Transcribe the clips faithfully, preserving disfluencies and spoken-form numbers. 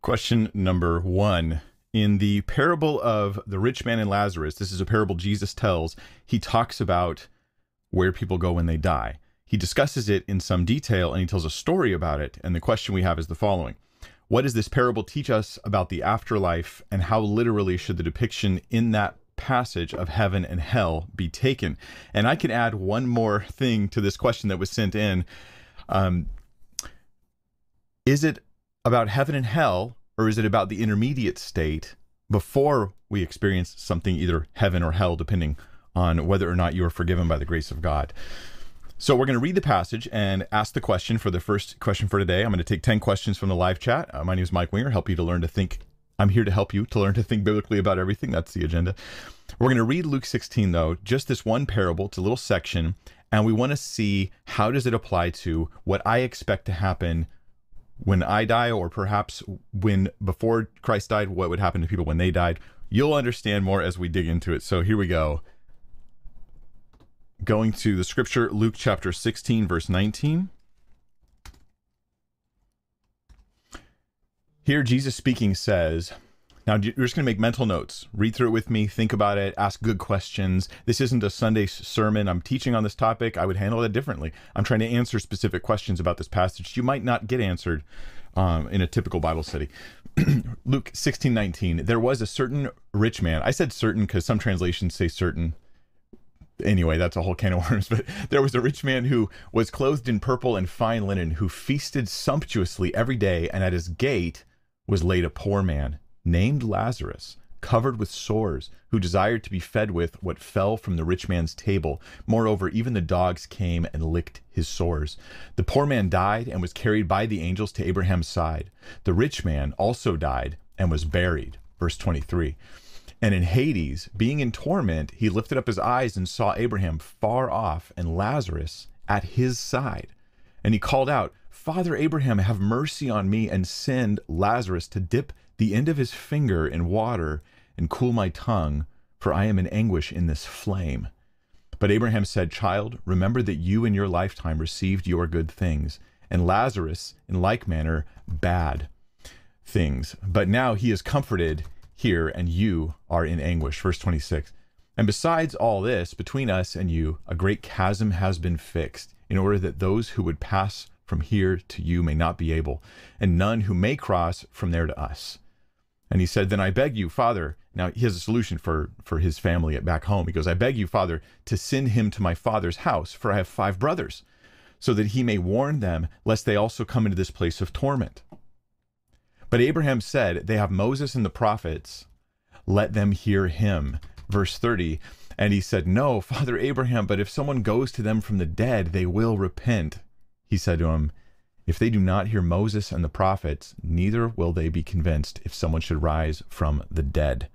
Question number one. In the parable of the rich man and Lazarus, this is a parable Jesus tells. He talks about where people go when they die. He discusses it in some detail, and he tells a story about it. And the question we have is the following. What does this parable teach us about the afterlife, and how literally should the depiction in that passage of heaven and hell be taken? And I can add one more thing to this question that was sent in. Um, is it about heaven and hell, or is it about the intermediate state before we experience something, either heaven or hell, depending on whether or not you are forgiven by the grace of God? So we're going to read the passage and ask the question for the first question for today. I'm going to take ten questions from the live chat. Uh, my name is Mike Winger, help you to learn to think. I'm here to help you to learn to think biblically about everything. That's the agenda. We're going to read Luke sixteen, though, just this one parable. It's a little section, and we want to see how does it apply to what I expect to happen when I die, or perhaps when before Christ died, what would happen to people when they died. You'll understand more as we dig into it. So here we go. Going to the scripture, Luke chapter sixteen, verse nineteen. Here, Jesus speaking says, now you're just going to make mental notes. Read through it with me. Think about it. Ask good questions. This isn't a Sunday sermon. I'm teaching on this topic. I would handle it differently. I'm trying to answer specific questions about this passage you might not get answered um, in a typical Bible study. Luke sixteen nineteen. There was a certain rich man. I said certain because some translations say certain. Anyway, that's a whole can of worms. But there was a rich man who was clothed in purple and fine linen, who feasted sumptuously every day, and at his gate was laid a poor man named Lazarus, covered with sores, who desired to be fed with what fell from the rich man's table. Moreover, even the dogs came and licked his sores. The poor man died and was carried by the angels to Abraham's side. The rich man also died and was buried. Verse twenty-three. And in Hades, being in torment, he lifted up his eyes and saw Abraham far off and Lazarus at his side. And he called out, Father Abraham, have mercy on me, and send Lazarus to dip the end of his finger in water and cool my tongue, for I am in anguish in this flame. But Abraham said, Child, remember that you in your lifetime received your good things, and Lazarus in like manner bad things. But now he is comforted here, and you are in anguish. Verse twenty-six. And besides all this, between us and you, a great chasm has been fixed, in order that those who would pass from here to you may not be able, and none who may cross from there to us. And he said, Then I beg you, Father. Now he has a solution for, for his family at back home. He goes, I beg you, Father, to send him to my father's house, for I have five brothers, so that he may warn them, lest they also come into this place of torment. But Abraham said, They have Moses and the prophets, let them hear him. Verse thirty. And he said, No, Father Abraham, but if someone goes to them from the dead, they will repent. He said to him, If they do not hear Moses and the prophets, neither will they be convinced if someone should rise from the dead.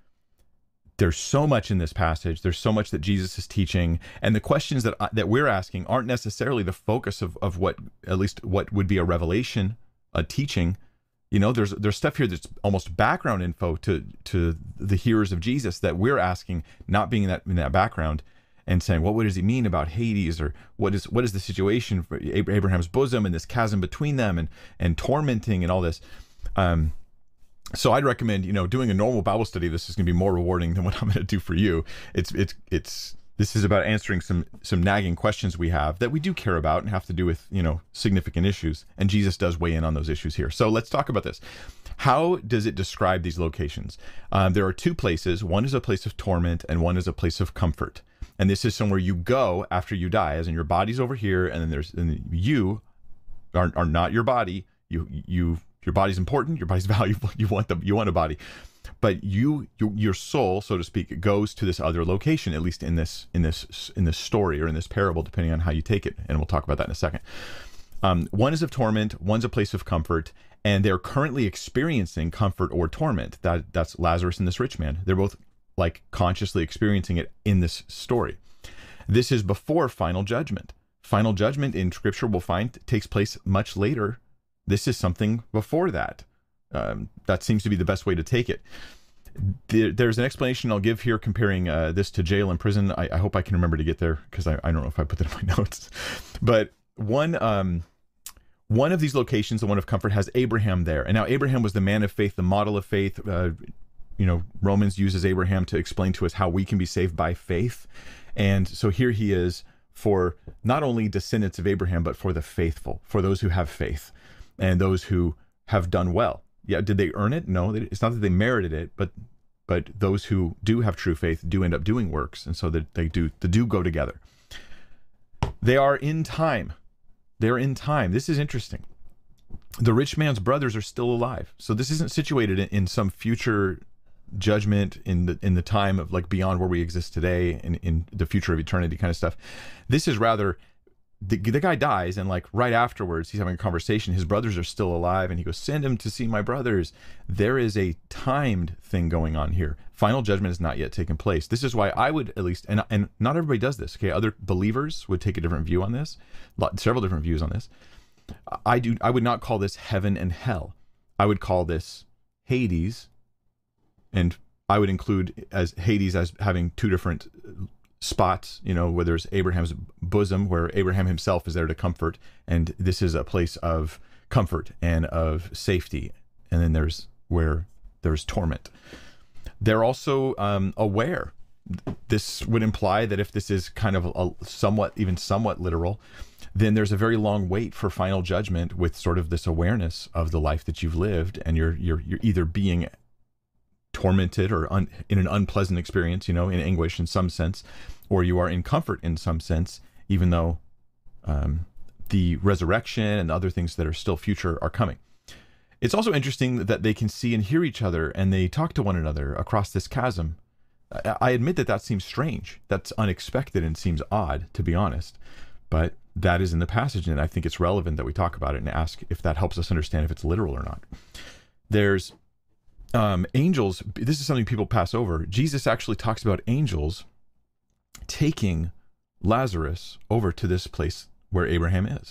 There's so much in this passage. There's so much that Jesus is teaching. And the questions that that we're asking aren't necessarily the focus of, of what, at least what would be a revelation, a teaching. You know, there's there's stuff here that's almost background info to to the hearers of Jesus that we're asking, not being in that in that background, and saying, well, what does he mean about Hades, or what is what is the situation for Abraham's bosom and this chasm between them, and and tormenting and all this. Um, so I'd recommend, you know, doing a normal Bible study. This is going to be more rewarding than what I'm going to do for you. It's it's it's. This is about answering some some nagging questions we have that we do care about and have to do with, you know, significant issues. And Jesus does weigh in on those issues here. So let's talk about this. How does it describe these locations? Um, there are two places. One is a place of torment, and one is a place of comfort. And this is somewhere you go after you die, as in your body's over here, and then there's and you are are not your body. You you your body's important. Your body's valuable. You want the you want a body. But you, you, your soul, so to speak, goes to this other location, at least in this, in this, in this story or in this parable, depending on how you take it. And we'll talk about that in a second. Um, one is of torment, one's a place of comfort, and they're currently experiencing comfort or torment. That that's Lazarus and this rich man. They're both like consciously experiencing it in this story. This is before final judgment. Final judgment in Scripture, we'll find, takes place much later. This is something before that. Um, that seems to be the best way to take it. There, there's an explanation I'll give here comparing uh, this to jail and prison. I, I hope I can remember to get there, because I, I don't know if I put that in my notes. But one um, One of these locations, the one of comfort, has Abraham there. And now Abraham was the man of faith, the model of faith. Uh, you know, Romans uses Abraham to explain to us how we can be saved by faith. And so here he is for not only descendants of Abraham, but for the faithful, for those who have faith and those who have done well. Yeah, did they earn it? No, it's not that they merited it, but but those who do have true faith do end up doing works, and so that they do the do go together. They are in time. They're in time. This is interesting. The rich man's brothers are still alive. So this isn't situated in, in some future judgment in the in the time of like beyond where we exist today, in, in the future of eternity kind of stuff. This is rather, the, the guy dies, and like right afterwards, he's having a conversation. His brothers are still alive, and he goes, send him to see my brothers. There is a timed thing going on here. Final judgment has not yet taken place. This is why I would at least, and, and not everybody does this, okay? Other believers would take a different view on this, several different views on this. I do. I would not call this heaven and hell. I would call this Hades, and I would include as Hades as having two different spots, you know, where there's Abraham's bosom, where Abraham himself is there to comfort, and this is a place of comfort and of safety. And then there's where there's torment. They're also um, aware. This would imply that if this is kind of a somewhat, even somewhat literal, then there's a very long wait for final judgment with sort of this awareness of the life that you've lived, and you're you're you're either being tormented or un, in an unpleasant experience, you know, in anguish in some sense, or you are in comfort in some sense, even though um, the resurrection and other things that are still future are coming. It's also interesting that they can see and hear each other, and they talk to one another across this chasm. I admit that that seems strange. That's unexpected and seems odd, to be honest. But that is in the passage, and I think it's relevant that we talk about it and ask if that helps us understand if it's literal or not. There's um, angels. This is something people pass over. Jesus actually talks about angels taking Lazarus over to this place where Abraham is.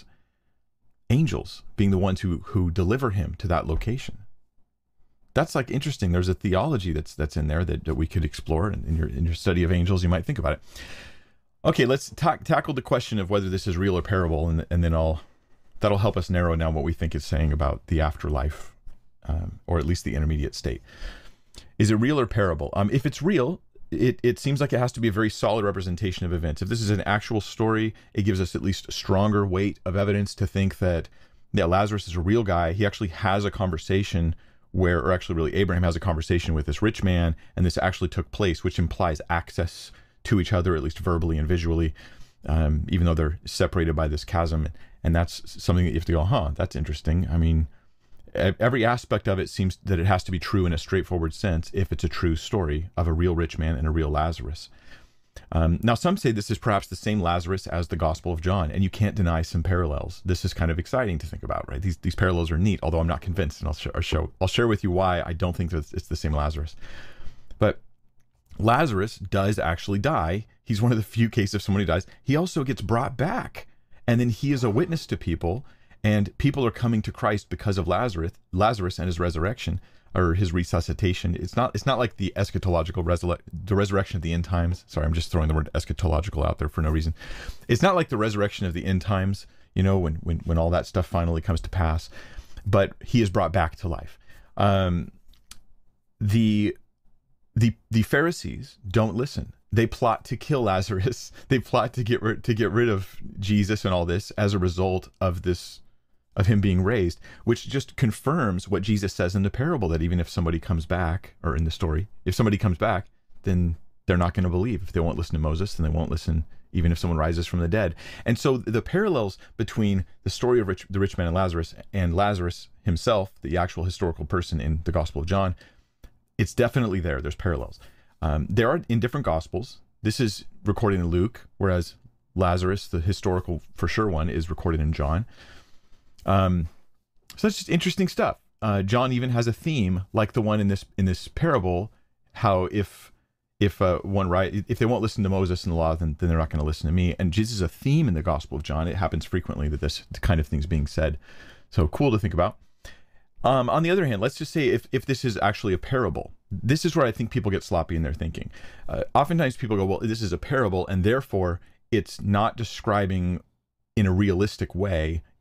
Angels being the ones who who deliver him to that location. That's like interesting. There's a theology that's that's in there that, that we could explore in, in your in your study of angels. You might think about it. Okay, let's ta- tackle the question of whether this is real or parable, and and then I'll that'll help us narrow down what we think it's saying about the afterlife, um, or at least the intermediate state. Is it real or parable? Um, if it's real, it it seems like it has to be a very solid representation of events. If this is an actual story, it gives us at least stronger weight of evidence to think that yeah, Lazarus is a real guy. He actually has a conversation where, or actually really Abraham has a conversation with this rich man, and this actually took place, which implies access to each other, at least verbally and visually, um, even though they're separated by this chasm. And that's something that you have to go, huh, that's interesting. I mean, every aspect of it seems that it has to be true in a straightforward sense if it's a true story of a real rich man and a real Lazarus. Um, now, some say this is perhaps the same Lazarus as the Gospel of John, and you can't deny some parallels. This is kind of exciting to think about, right? These these parallels are neat, although I'm not convinced, and I'll, sh- I'll show I'll share with you why I don't think that it's the same Lazarus. But Lazarus does actually die. He's one of the few cases of someone who dies. He also gets brought back, and then he is a witness to people, and people are coming to Christ because of Lazarus, Lazarus and his resurrection, or his resuscitation. It's not it's not like the eschatological resur- the resurrection of the end times. Sorry, I'm just throwing the word eschatological out there for no reason. It's not like the resurrection of the end times, you know, when when when all that stuff finally comes to pass, but he is brought back to life. Um, the the the Pharisees don't listen. They plot to kill Lazarus. They plot to get rid to get rid of Jesus and all this as a result of this. Of him being raised, which just confirms what Jesus says in the parable, that even if somebody comes back, or in the story, if somebody comes back, then they're not going to believe. If they won't listen to Moses, then they won't listen even if someone rises from the dead. And so the parallels between the story of rich, the rich man and Lazarus, and Lazarus himself, the actual historical person in the Gospel of John, it's definitely there. There's parallels. Um, there are in different Gospels. This is recorded in Luke, whereas Lazarus, the historical for sure one, is recorded in John. Um, so that's just interesting stuff. Uh, John even has a theme like the one in this in this parable. How if if uh, one right if they won't listen to Moses and the law, then, then they're not going to listen to me. And Jesus is a theme in the Gospel of John. It happens frequently that this kind of thing's being said. So cool to think about. Um, on the other hand, let's just say if if this is actually a parable, this is where I think people get sloppy in their thinking. Uh, oftentimes people go, well, this is a parable, and therefore it's not describing in a realistic way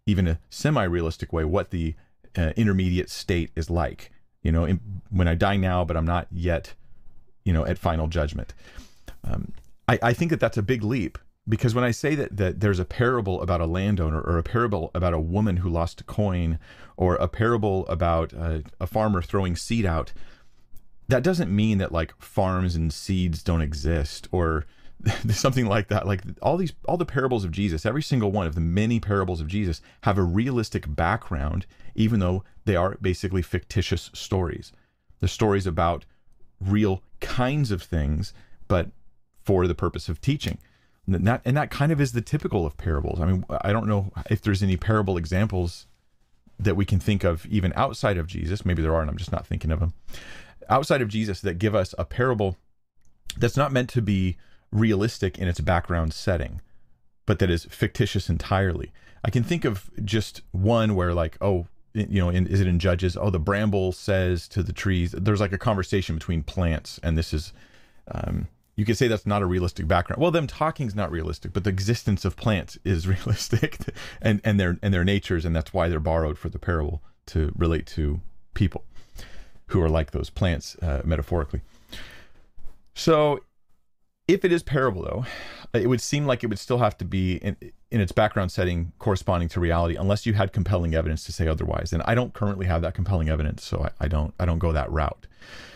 even a semi-realistic way, what the uh, intermediate state is like. You know, in, when I die now, but I'm not yet, you know, at final judgment. Um, I, I think that that's a big leap, because when I say that, that there's a parable about a landowner, or a parable about a woman who lost a coin, or a parable about uh, a farmer throwing seed out, that doesn't mean that like farms and seeds don't exist, or something like that. Like all these, all the parables of Jesus, every single one of the many parables of Jesus have a realistic background, even though they are basically fictitious stories. The stories about real kinds of things, but for the purpose of teaching. And that, and that kind of is the typical of parables. I mean, I don't know if there's any parable examples that we can think of even outside of Jesus. Maybe there are, and I'm just not thinking of them. Outside of Jesus, that give us a parable that's not meant to be realistic in its background setting, but that is fictitious entirely. I can think of just one where like, oh, you know, in, is it in Judges? Oh, the bramble says to the trees, there's like a conversation between plants, and this is, um, you could say that's not a realistic background. Well, them talking's not realistic, but the existence of plants is realistic, and and their and their natures, and that's why they're borrowed for the parable to relate to people who are like those plants, uh, metaphorically. So, if it is parable, though, it would seem like it would still have to be in, in its background setting corresponding to reality, unless you had compelling evidence to say otherwise. And I don't currently have that compelling evidence, so I, I don't I don't go that route.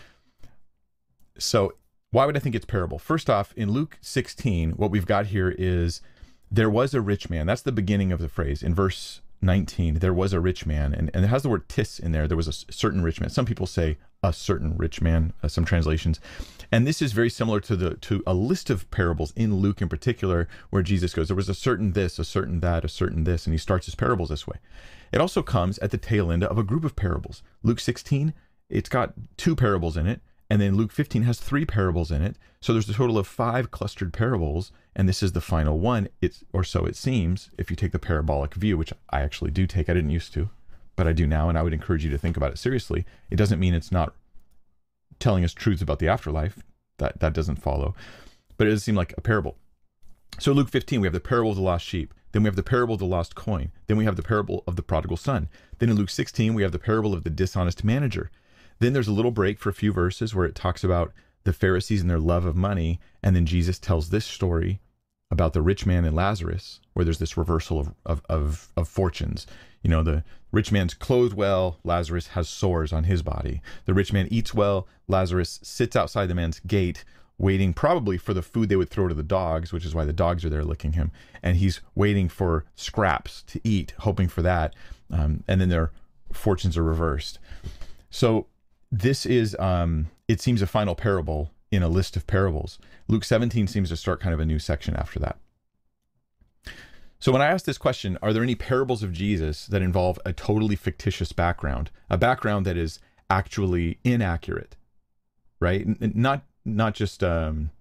So why would I think it's parable? First off, in Luke sixteen, what we've got here is there was a rich man. That's the beginning of the phrase. In verse nineteen, there was a rich man, and, and it has the word tis in there. There was a certain rich man. Some people say a certain rich man, uh, some translations. And this is very similar to the to a list of parables in Luke in particular, where Jesus goes, there was a certain this, a certain that, a certain this, and he starts his parables this way. It also comes at the tail end of a group of parables. Luke sixteen, it's got two parables in it, and then Luke fifteen has three parables in it. So there's a total of five clustered parables, and this is the final one, it's, or so it seems, if you take the parabolic view, which I actually do take. I didn't used to, but I do now, and I would encourage you to think about it seriously. It doesn't mean it's not telling us truths about the afterlife. That, that doesn't follow. But it does seem like a parable. So Luke fifteen, we have the parable of the lost sheep. Then we have the parable of the lost coin. Then we have the parable of the prodigal son. Then in Luke sixteen, we have the parable of the dishonest manager. Then there's a little break for a few verses where it talks about the Pharisees and their love of money. And then Jesus tells this story about the rich man and Lazarus, where there's this reversal of, of, of, of fortunes. You know, the rich man's clothed well, Lazarus has sores on his body. The rich man eats well, Lazarus sits outside the man's gate, waiting probably for the food they would throw to the dogs, which is why the dogs are there licking him. And he's waiting for scraps to eat, hoping for that. Um, and then their fortunes are reversed. So this is, um, it seems, a final parable in a list of parables. Luke seventeen seems to start kind of a new section after that. So when I ask this question, are there any parables of Jesus that involve a totally fictitious background, a background that is actually inaccurate, right? Not not just um,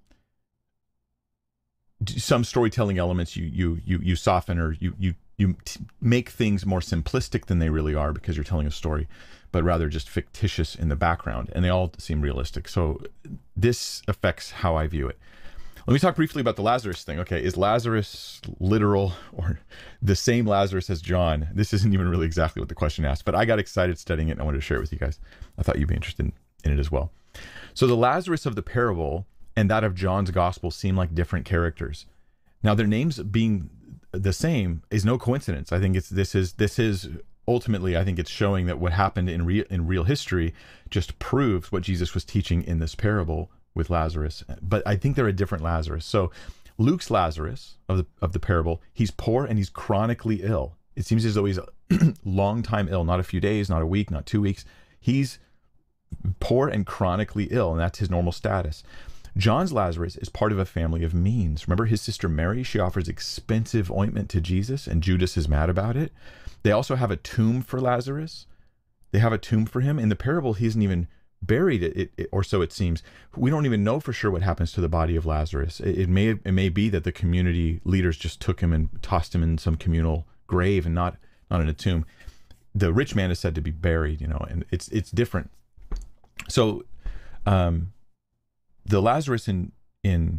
some storytelling elements you you you you soften, or you you you make things more simplistic than they really are because you're telling a story, but rather just fictitious in the background, and they all seem realistic. So this affects how I view it. Let me talk briefly about the Lazarus thing. Okay, is Lazarus literal, or the same Lazarus as John? This isn't even really exactly what the question asked, but I got excited studying it and I wanted to share it with you guys. I thought you'd be interested in it as well. So the Lazarus of the parable and that of John's gospel seem like different characters. Now, their names being the same is no coincidence. I think it's this is this is ultimately, I think it's showing that what happened in real in real history just proves what Jesus was teaching in this parable with Lazarus. But I think they're a different Lazarus. So Luke's Lazarus of the of the parable, he's poor and he's chronically ill. It seems as though he's a long time ill, not a few days, not a week, not two weeks. He's poor and chronically ill, and that's his normal status. John's Lazarus is part of a family of means. Remember his sister Mary? She offers expensive ointment to Jesus, and Judas is mad about it. They also have a tomb for Lazarus. They have a tomb for him. In the parable, he isn't even buried, it, it, or so it seems. We don't even know for sure what happens to the body of Lazarus. It, it may it may be that the community leaders just took him and tossed him in some communal grave and not not in a tomb. The rich man is said to be buried, you know, and it's it's different. So, um, the Lazarus in in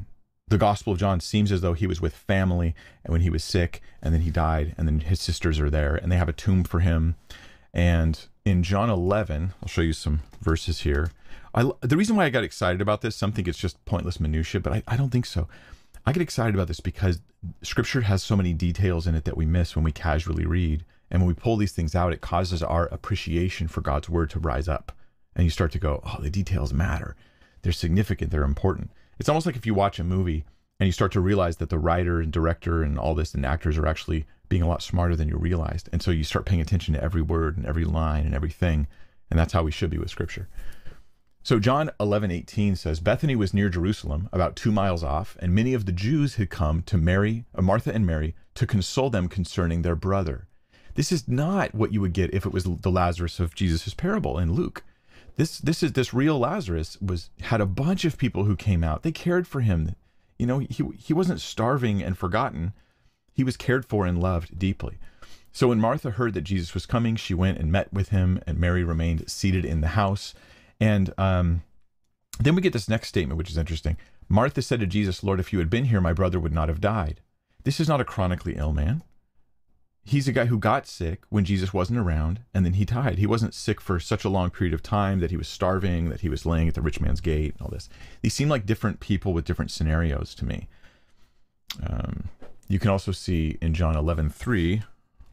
the Gospel of John seems as though he was with family and when he was sick, and then he died, and then his sisters are there and they have a tomb for him. And in John eleven, I'll show you some verses here. I, the reason why I got excited about this, some think it's just pointless minutia, but I, I don't think so. I get excited about this because Scripture has so many details in it that we miss when we casually read. And when we pull these things out, it causes our appreciation for God's word to rise up. And you start to go, oh, the details matter. They're significant. They're important. It's almost like if you watch a movie and you start to realize that the writer and director and all this and actors are actually being a lot smarter than you realized. And so you start paying attention to every word and every line and everything. And that's how we should be with Scripture. So John eleven eighteen says, Bethany was near Jerusalem, about two miles off, and many of the Jews had come to Mary, uh, Martha and Mary, to console them concerning their brother. This is not what you would get if it was the Lazarus of Jesus' parable in Luke. This this is this real Lazarus was had a bunch of people who came out. They cared for him. You know, he he wasn't starving and forgotten. He was cared for and loved deeply. So when Martha heard that Jesus was coming, she went and met with him, and Mary remained seated in the house. And um, then we get this next statement, which is interesting. Martha said to Jesus, Lord, if you had been here, my brother would not have died. This is not a chronically ill man. He's a guy who got sick when Jesus wasn't around, and then he died. He wasn't sick for such a long period of time that he was starving, that he was laying at the rich man's gate, and all this. These seem like different people with different scenarios to me. Um, you can also see in John eleven three,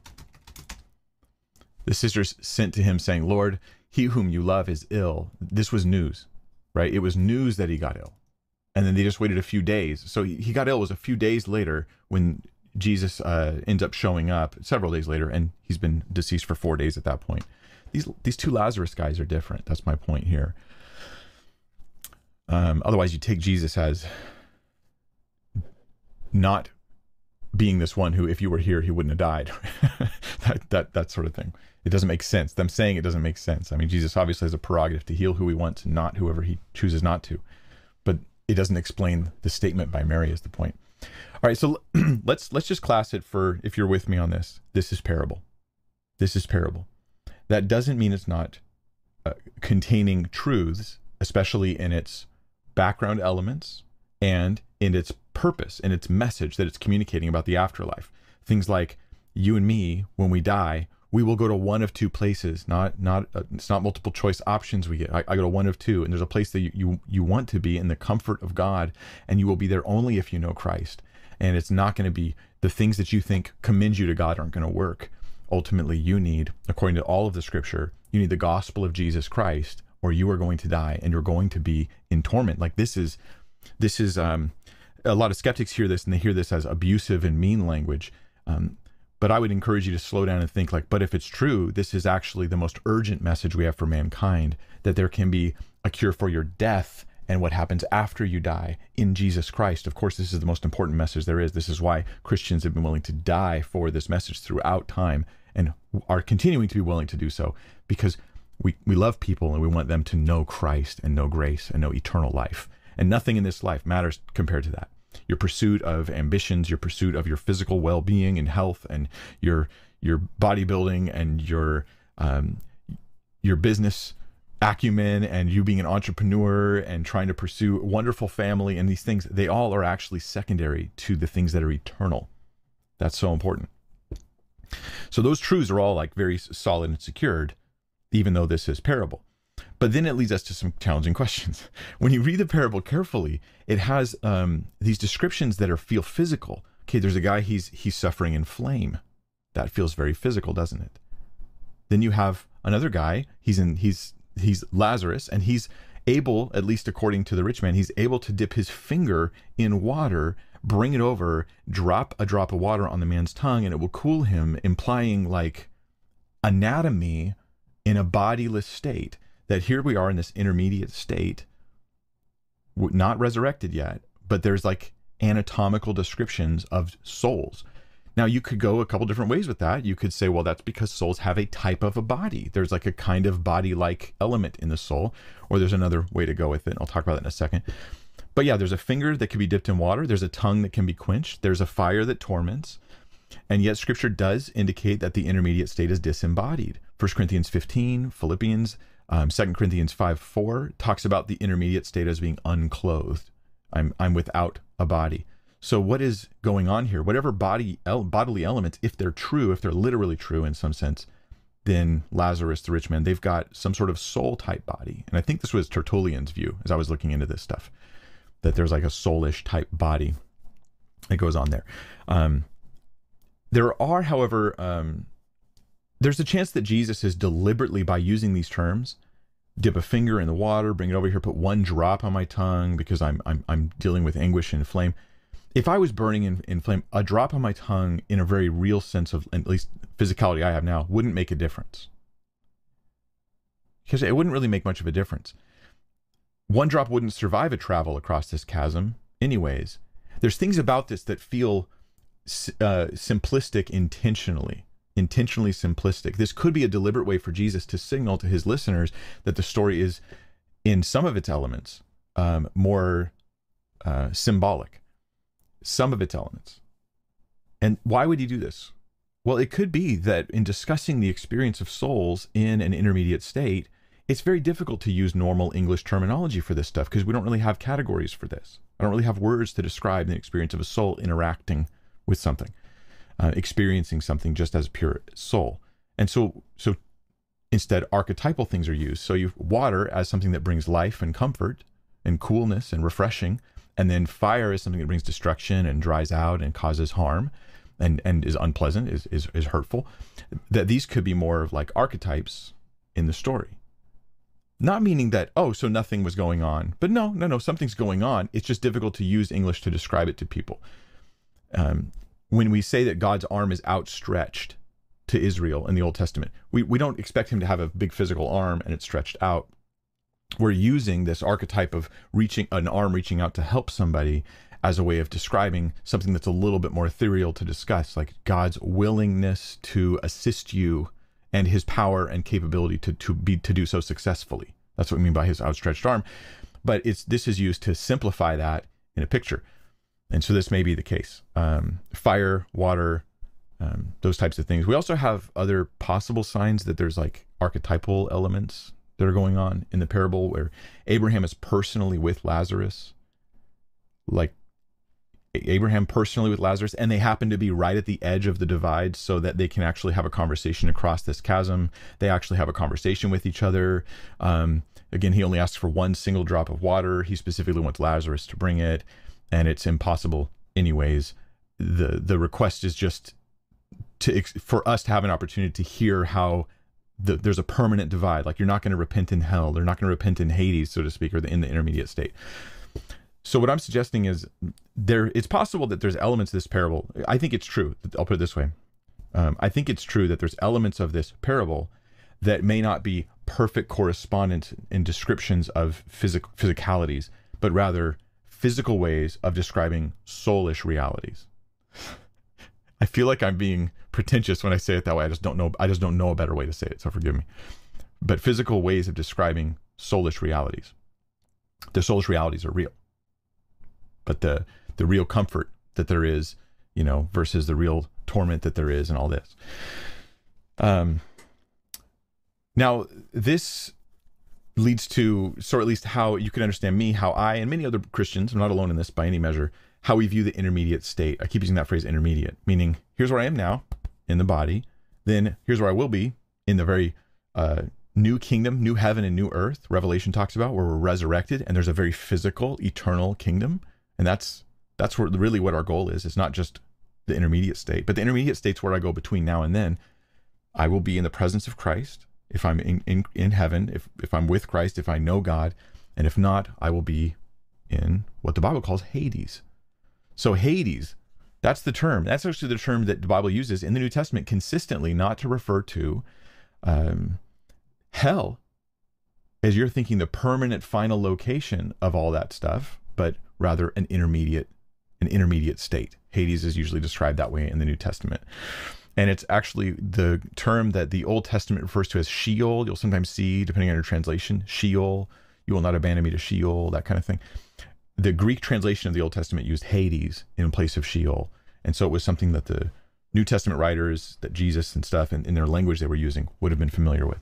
the sisters sent to him saying, Lord, he whom you love is ill. This was news, right? It was news that he got ill. And then they just waited a few days. So he got ill. It was a few days later when Jesus uh, ends up showing up, several days later, and he's been deceased for four days at that point. These these two Lazarus guys are different. That's my point here. Um, otherwise, you take Jesus as not being this one who, if you were here, he wouldn't have died. that, that that sort of thing. It doesn't make sense. Them saying it doesn't make sense. I mean, Jesus obviously has a prerogative to heal who he wants, and not whoever he chooses not to. But it doesn't explain the statement by Mary is the point. All right, so let's let's just class it for, if you're with me on this, this is parable. This is parable. That doesn't mean it's not uh, containing truths, especially in its background elements and in its purpose, in its message that it's communicating about the afterlife. Things like you and me, when we die, we will go to one of two places, not not uh, it's not multiple choice options we get. I, I go to one of two, and there's a place that you, you you want to be in the comfort of God, and you will be there only if you know Christ. And it's not going to be the things that you think commend you to God aren't going to work. Ultimately, you need, according to all of the Scripture, you need the gospel of Jesus Christ, or you are going to die, and you're going to be in torment. Like this is, this is um, a lot of skeptics hear this, and they hear this as abusive and mean language. Um, But I would encourage you to slow down and think like, but if it's true, this is actually the most urgent message we have for mankind, that there can be a cure for your death and what happens after you die in Jesus Christ. Of course, this is the most important message there is. This is why Christians have been willing to die for this message throughout time and are continuing to be willing to do so, because we, we love people and we want them to know Christ and know grace and know eternal life. And nothing in this life matters compared to that. Your pursuit of ambitions, your pursuit of your physical well-being and health, and your your bodybuilding and your um, your business acumen, and you being an entrepreneur and trying to pursue a wonderful family, and these things, they all are actually secondary to the things that are eternal. That's so important. So those truths are all like very solid and secured, even though this is parable. But then it leads us to some challenging questions. When you read the parable carefully, it has um, these descriptions that are feel physical. Okay, there's a guy, he's he's suffering in flame. That feels very physical, doesn't it? Then you have another guy, he's in he's he's Lazarus, and he's able, at least according to the rich man, he's able to dip his finger in water, bring it over, drop a drop of water on the man's tongue, and it will cool him, implying like anatomy in a bodiless state. That here we are in this intermediate state, not resurrected yet, but there's like anatomical descriptions of souls. Now, you could go a couple different ways with that. You could say, well, that's because souls have a type of a body. There's like a kind of body-like element in the soul, or there's another way to go with it. I'll talk about that in a second. But yeah, there's a finger that can be dipped in water. There's a tongue that can be quenched. There's a fire that torments. And yet Scripture does indicate that the intermediate state is disembodied. First Corinthians fifteen, Philippians, um, Second Corinthians five four talks about the intermediate state as being unclothed. I'm I'm without a body. So what is going on here? Whatever body el- bodily elements, if they're true, if they're literally true in some sense, then Lazarus, the rich man, they've got some sort of soul type body. And I think this was Tertullian's view as I was looking into this stuff, that there's like a soulish type body that goes on there. Um, there are, however, um, there's a chance that Jesus is deliberately, by using these terms, dip a finger in the water, bring it over here, put one drop on my tongue because I'm I'm I'm dealing with anguish and flame. If I was burning in, in flame, a drop on my tongue in a very real sense of at least physicality I have now wouldn't make a difference. Because it wouldn't really make much of a difference. One drop wouldn't survive a travel across this chasm anyways. There's things about this that feel uh, simplistic intentionally. intentionally simplistic. This could be a deliberate way for Jesus to signal to his listeners that the story is, in some of its elements, um, more uh, symbolic. Some of its elements. And why would he do this? Well, it could be that in discussing the experience of souls in an intermediate state, it's very difficult to use normal English terminology for this stuff because we don't really have categories for this. I don't really have words to describe the experience of a soul interacting with something. Uh, experiencing something just as pure soul. And so so instead archetypal things are used. So you water as something that brings life and comfort and coolness and refreshing, and then fire is something that brings destruction and dries out and causes harm and and is unpleasant, is is, is hurtful. That these could be more of like archetypes in the story. Not meaning that, oh, so nothing was going on. But no, no, no, something's going on. It's just difficult to use English to describe it to people. Um, When we say that God's arm is outstretched to Israel in the Old Testament, we, we don't expect him to have a big physical arm and it's stretched out. We're using this archetype of reaching an arm reaching out to help somebody as a way of describing something that's a little bit more ethereal to discuss, like God's willingness to assist you and his power and capability to, to be to do so successfully. That's what we mean by his outstretched arm. But it's this is used to simplify that in a picture. And so this may be the case. Um, fire, water, um, those types of things. We also have other possible signs that there's like archetypal elements that are going on in the parable where Abraham is personally with Lazarus. Like Abraham personally with Lazarus, and they happen to be right at the edge of the divide so that they can actually have a conversation across this chasm. They actually have a conversation with each other. Um, again, he only asks for one single drop of water. He specifically wants Lazarus to bring it. And it's impossible anyways. The the request is just to for us to have an opportunity to hear how the, there's a permanent divide. Like you're not going to repent in hell. They're not going to repent in Hades, so to speak, or the, in the intermediate state. So what I'm suggesting is there. It's possible that there's elements of this parable. I think it's true. I'll put it this way. Um, I think it's true that there's elements of this parable that may not be perfect correspondence in descriptions of physic physicalities, but rather physical ways of describing soulish realities. I feel like I'm being pretentious when I say it that way. I just don't know. I just don't know a better way to say it. So forgive me. But physical ways of describing soulish realities. The soulish realities are real, but the the real comfort that there is, you know, versus the real torment that there is, and all this. Um. Now this leads to, so at least how you can understand me, how I and many other Christians, I'm not alone in this by any measure, how we view the intermediate state. I keep using that phrase intermediate, meaning here's where I am now in the body, then here's where I will be in the very uh, new kingdom, new heaven and new earth, Revelation talks about, where we're resurrected and there's a very physical, eternal kingdom. And that's that's where really what our goal is. It's not just the intermediate state, but the intermediate state's where I go between now and then. I will be in the presence of Christ. If I'm in, in, in heaven, if, if I'm with Christ, if I know God, and if not, I will be in what the Bible calls Hades. So Hades, that's the term. That's actually the term that the Bible uses in the New Testament consistently, not to refer to um, hell, as you're thinking the permanent final location of all that stuff, but rather an intermediate, an intermediate state. Hades is usually described that way in the New Testament. And it's actually the term that the Old Testament refers to as Sheol. You'll sometimes see, depending on your translation, Sheol. You will not abandon me to Sheol, that kind of thing. The Greek translation of the Old Testament used Hades in place of Sheol. And so it was something that the New Testament writers, that Jesus and stuff, in, in their language they were using, would have been familiar with.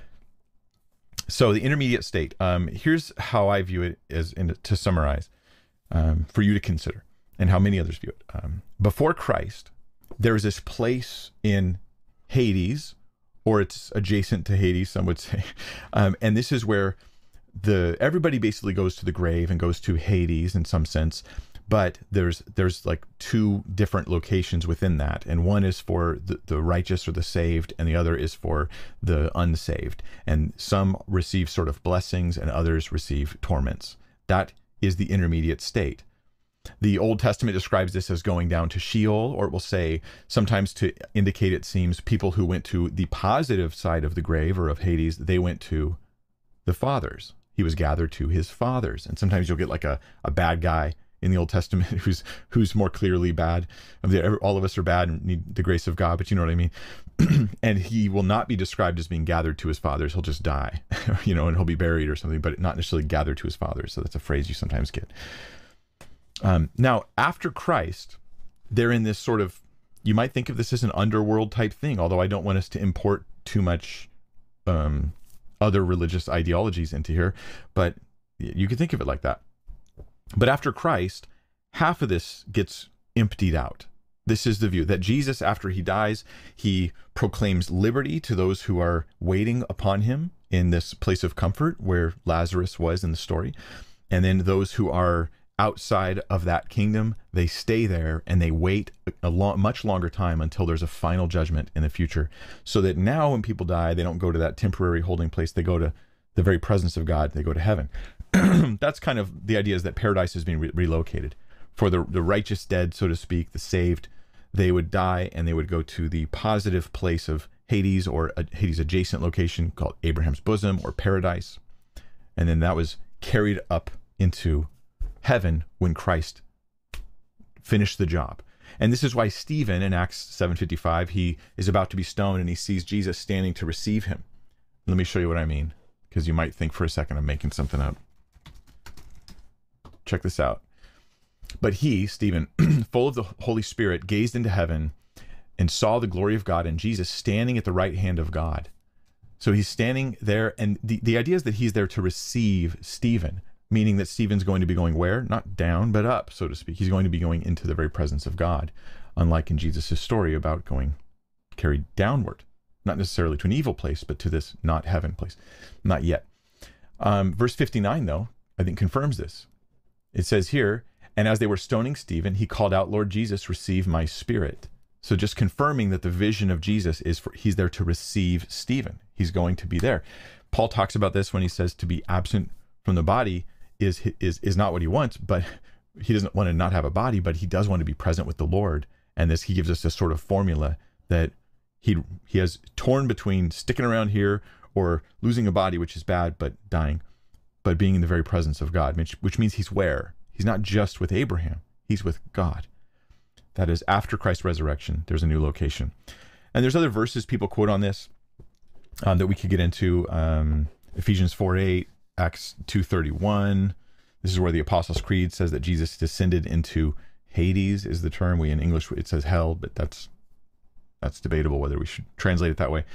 So the intermediate state, um, here's how I view it as, in, to summarize. um, for you to consider, and how many others view it. Um, before Christ, there's this place in Hades, or it's adjacent to Hades, some would say. Um, and this is where the everybody basically goes to the grave and goes to Hades in some sense. But there's there's like two different locations within that. And one is for the, the righteous or the saved, and the other is for the unsaved. And some receive sort of blessings and others receive torments. That is the intermediate state. The Old Testament describes this as going down to Sheol, or it will say sometimes to indicate, it seems, people who went to the positive side of the grave or of Hades, they went to the fathers. He was gathered to his fathers. And sometimes you'll get like a, a bad guy in the Old Testament who's who's more clearly bad. All of us are bad and need the grace of God, but you know what I mean? And he will not be described as being gathered to his fathers. He'll just die, you know, and he'll be buried or something, but not necessarily gathered to his fathers. So that's a phrase you sometimes get. Um, now, after Christ, they're in this sort of, you might think of this as an underworld type thing, although I don't want us to import too much um, other religious ideologies into here, but you can think of it like that. But after Christ, half of this gets emptied out. This is the view that Jesus, after he dies, he proclaims liberty to those who are waiting upon him in this place of comfort where Lazarus was in the story. And then those who are outside of that kingdom, they stay there and they wait a long, much longer time until there's a final judgment in the future. So that now when people die, they don't go to that temporary holding place. They go to the very presence of God. They go to heaven. That's kind of the idea, is that paradise is being re- relocated. For the, the righteous dead, so to speak, the saved, they would die and they would go to the positive place of Hades, or a Hades adjacent location called Abraham's bosom or paradise. And then that was carried up into heaven when Christ finished the job. And this is why Stephen in Acts seven fifty-five, he is about to be stoned and he sees Jesus standing to receive him. Let me show you what I mean, because you might think for a second I'm making something up. Check this out. But he, Stephen, full of the Holy Spirit, gazed into heaven and saw the glory of God and Jesus standing at the right hand of God. So he's standing there, and the, the idea is that he's there to receive Stephen, meaning that Stephen's going to be going where? Not down, but up, so to speak. He's going to be going into the very presence of God, unlike in Jesus' story about going carried downward, not necessarily to an evil place, but to this not heaven place. Not yet. Um, verse fifty-nine, though, I think confirms this. It says here, and as they were stoning Stephen, he called out, Lord Jesus, receive my spirit. So just confirming that the vision of Jesus is for, he's there to receive Stephen. He's going to be there. Paul talks about this when he says to be absent from the body is is is not what he wants, but he doesn't want to not have a body, but he does want to be present with the Lord. And this, he gives us this sort of formula that he he has torn between sticking around here or losing a body, which is bad, but dying, but being in the very presence of God, which, which means he's where? He's not just with Abraham, he's with God. That is, after Christ's resurrection, there's a new location. And there's other verses people quote on this um, that we could get into. Um, Ephesians four eight, Acts two thirty-one. This is where the Apostles' Creed says that Jesus descended into Hades, is the term. We in English, it says hell, but that's that's debatable whether we should translate it that way.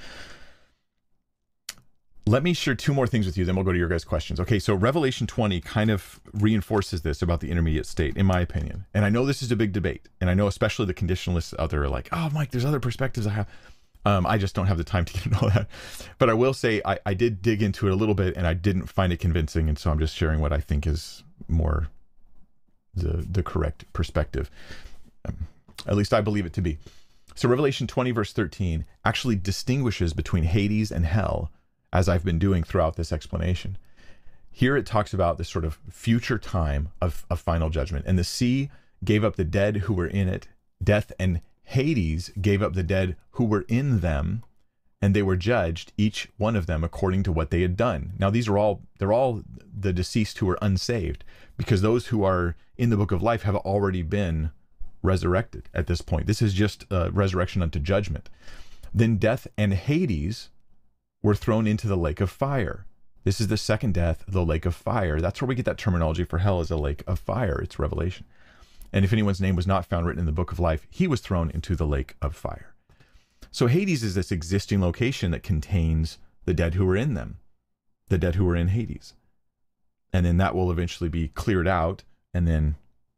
Let me share two more things with you, then we'll go to your guys' questions. Okay, so Revelation twenty kind of reinforces this about the intermediate state, in my opinion. And I know this is a big debate, and I know especially the conditionalists out there are like, oh, Mike, there's other perspectives I have. Um, I just don't have the time to get into all that. But I will say I, I did dig into it a little bit, and I didn't find it convincing, and so I'm just sharing what I think is more the, the correct perspective. Um, at least I believe it to be. So Revelation twenty, verse thirteen, actually distinguishes between Hades and hell, as I've been doing throughout this explanation. Here it talks about this sort of future time of, of final judgment. And the sea gave up the dead who were in it. Death and Hades gave up the dead who were in them, and they were judged, each one of them, according to what they had done. Now, these are all, they're all the deceased who are unsaved, because those who are in the book of life have already been resurrected at this point. This is just a resurrection unto judgment. Then death and Hades were thrown into the lake of fire. This is the second death, the lake of fire. That's where we get that terminology for hell, as a lake of fire. It's Revelation. And if anyone's name was not found written in the book of life, he was thrown into the lake of fire. So Hades is this existing location that contains the dead who were in them, the dead who were in Hades. And then that will eventually be cleared out, and then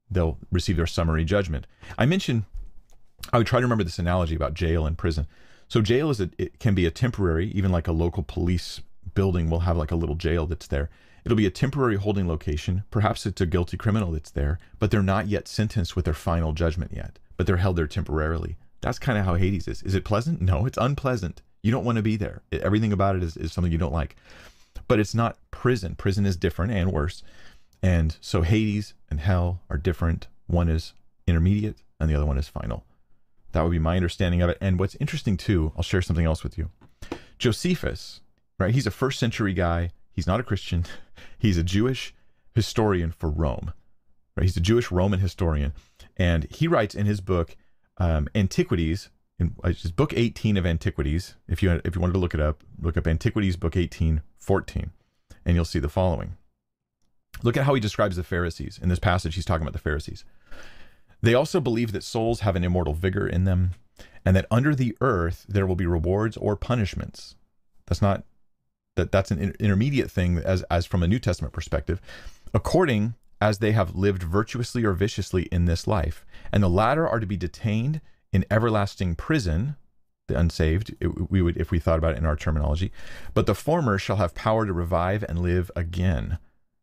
they'll receive their summary judgment. I mentioned, I would try to remember this analogy about jail and prison. So jail is a, it can be a temporary, even like a local police building will have like a little jail that's there. It'll be a temporary holding location. Perhaps it's a guilty criminal that's there, but they're not yet sentenced with their final judgment yet, but they're held there temporarily. That's kind of how Hades is. Is it pleasant? No, it's unpleasant. You don't want to be there. It, everything about it is, is something you don't like. But it's not prison. Prison is different and worse. And so Hades and hell are different. One is intermediate and the other one is final. That would be my understanding of it. And what's interesting too, I'll share something else with you. Josephus, right? He's a first century guy. He's not a Christian. He's a Jewish historian for Rome, right? He's a Jewish Roman historian. And he writes in his book, um, Antiquities, in his book eighteen of Antiquities. If you, if you wanted to look it up, look up Antiquities, book eighteen, fourteen, and you'll see the following. Look at how he describes the Pharisees. In this passage, he's talking about the Pharisees. They also believe that souls have an immortal vigor in them, and that under the earth there will be rewards or punishments. That's not that that's an intermediate thing as as from a New Testament perspective, according as they have lived virtuously or viciously in this life. And the latter are to be detained in everlasting prison, the unsaved, it, we would if we thought about it in our terminology, but the former shall have power to revive and live again.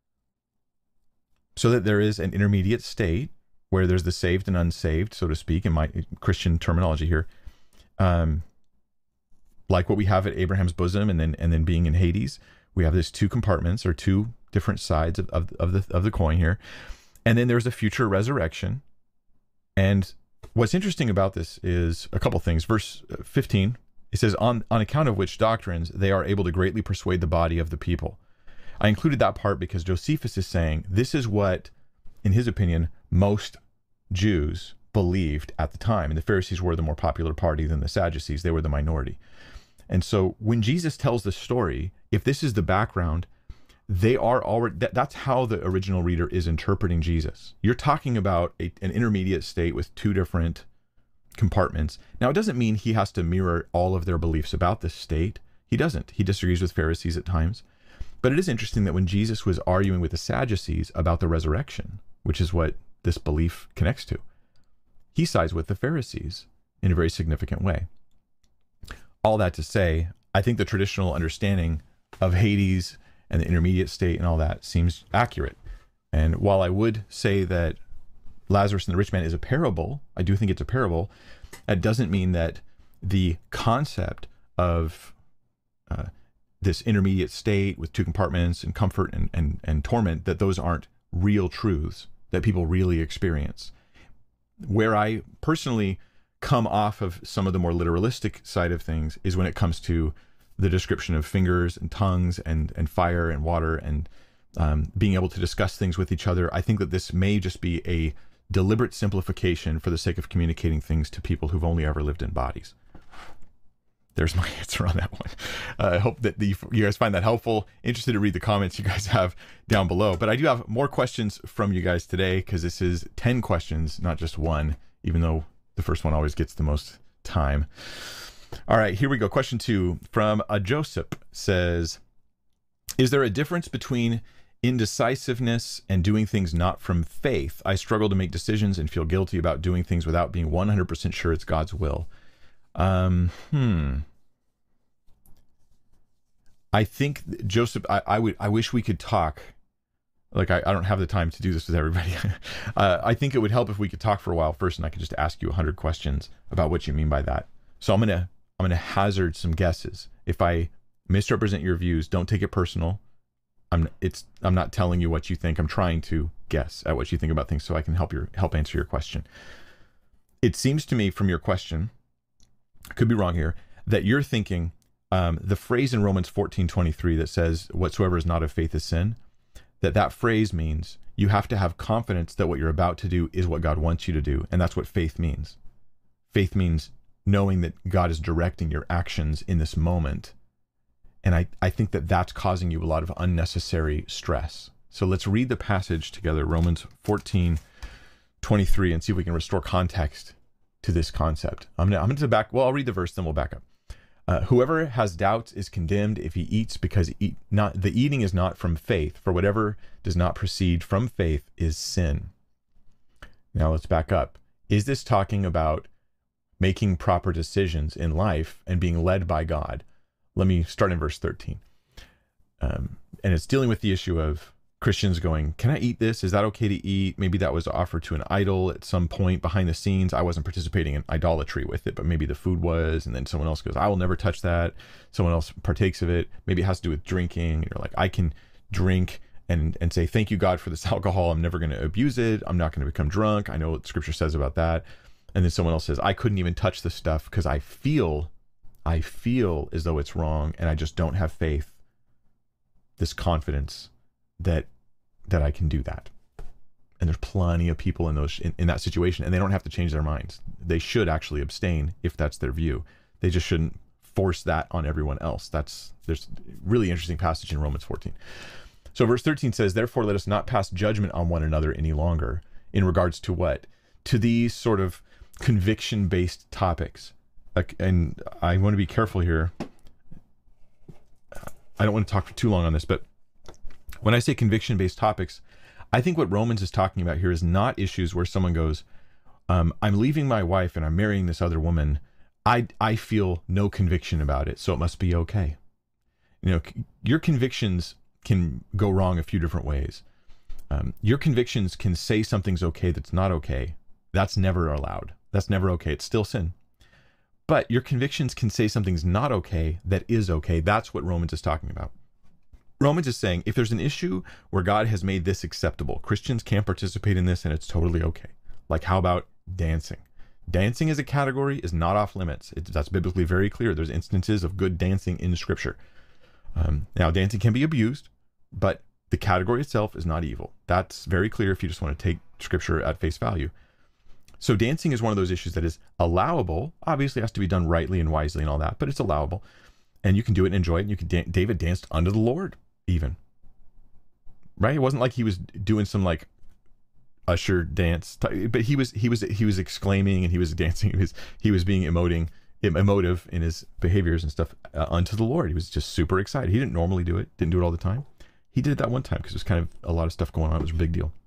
So that there is an intermediate state where there's the saved and unsaved, so to speak, in my Christian terminology here, um, like what we have at Abraham's bosom, and then and then being in Hades, we have these two compartments or two different sides of, of, of the of the coin here, and then there's a future resurrection. And what's interesting about this is a couple things. Verse fifteen, it says, "On on account of which doctrines they are able to greatly persuade the body of the people." I included that part because Josephus is saying this is what, in his opinion, most Jews believed at the time. And the Pharisees were the more popular party than the Sadducees. They were the minority. And so when Jesus tells the story, if this is the background, they are already, that, that's how the original reader is interpreting Jesus. You're talking about a, an intermediate state with two different compartments. Now, it doesn't mean he has to mirror all of their beliefs about this state. He doesn't. He disagrees with Pharisees at times. But it is interesting that when Jesus was arguing with the Sadducees about the resurrection, which is what this belief connects to, he sides with the Pharisees in a very significant way. All that to say, I think the traditional understanding of Hades and the intermediate state and all that seems accurate. And while I would say that Lazarus and the rich man is a parable, I do think it's a parable, that doesn't mean that the concept of uh, this intermediate state with two compartments and comfort and, and, and torment, that those aren't real truths that people really experience. Where I personally come off of some of the more literalistic side of things is when it comes to the description of fingers and tongues and, and fire and water and um, being able to discuss things with each other. I think that this may just be a deliberate simplification for the sake of communicating things to people who've only ever lived in bodies. There's my answer on that one. Uh, I hope that the, you guys find that helpful. Interested to read the comments you guys have down below. But I do have more questions from you guys today because this is ten questions, not just one, even though the first one always gets the most time. All right, here we go. Question two from a Joseph says, is there a difference between indecisiveness and doing things not from faith? I struggle to make decisions and feel guilty about doing things without being one hundred percent sure it's God's will. Um, hmm. I think, Joseph, I, I would, I wish we could talk. Like, I, I don't have the time to do this with everybody. uh, I think it would help if we could talk for a while first, and I could just ask you a hundred questions about what you mean by that. So I'm gonna, I'm gonna hazard some guesses. If I misrepresent your views, don't take it personal. I'm, it's, I'm not telling you what you think. I'm trying to guess at what you think about things so I can help your, help answer your question. It seems to me from your question, could be wrong here, that you're thinking um, the phrase in Romans fourteen twenty-three that says, whatsoever is not of faith is sin, that that phrase means you have to have confidence that what you're about to do is what God wants you to do. And that's what faith means. Faith means knowing that God is directing your actions in this moment. And I, I think that that's causing you a lot of unnecessary stress. So let's read the passage together, Romans fourteen twenty-three, and see if we can restore context to this concept. I'm gonna, I'm gonna back, well, I'll read the verse, then we'll back up. Uh, whoever has doubts is condemned if he eats, because eat not the eating is not from faith, for whatever does not proceed from faith is sin. Now let's back up. Is this talking about making proper decisions in life and being led by God? Let me start in verse thirteen. Um, and it's dealing with the issue of Christians going, can I eat this? Is that okay to eat? Maybe that was offered to an idol at some point behind the scenes. I wasn't participating in idolatry with it, but maybe the food was. And then someone else goes, I will never touch that. Someone else partakes of it. Maybe it has to do with drinking. And you're like, I can drink and, and say, thank you, God, for this alcohol. I'm never going to abuse it. I'm not going to become drunk. I know what scripture says about that. And then someone else says, I couldn't even touch this stuff because I feel, I feel as though it's wrong. And I just don't have faith, this confidence that that I can do that. And there's plenty of people in those in, in that situation, and they don't have to change their minds. They should actually abstain if that's their view. They just shouldn't force that on everyone else. That's there's a really interesting passage in Romans fourteen. So verse thirteen says, therefore let us not pass judgment on one another any longer. In regards to what? To these sort of conviction-based topics. Like, and I want to be careful here. I don't want to talk for too long on this, but when I say conviction-based topics, I think what Romans is talking about here is not issues where someone goes, um, I'm leaving my wife and I'm marrying this other woman. I, I feel no conviction about it, so it must be okay. You know, your convictions can go wrong a few different ways. Um, your convictions can say something's okay that's not okay. That's never allowed. That's never okay. It's still sin. But your convictions can say something's not okay that is okay. That's what Romans is talking about. Romans is saying, if there's an issue where God has made this acceptable, Christians can participate in this and it's totally okay. Like, how about dancing? Dancing as a category is not off limits. It, that's biblically very clear. There's instances of good dancing in Scripture. Um, now, dancing can be abused, but the category itself is not evil. That's very clear if you just want to take Scripture at face value. So dancing is one of those issues that is allowable. Obviously, it has to be done rightly and wisely and all that, but it's allowable. And you can do it and enjoy it. And you can dan- David danced unto the Lord. Even, right? It wasn't like he was doing some like usher dance, but he was he was he was exclaiming and he was dancing. He was he was being emoting, emotive in his behaviors and stuff uh, unto the Lord. He was just super excited. He didn't normally do it, didn't do it all the time. He did it that one time because there's kind of a lot of stuff going on. It was a big deal.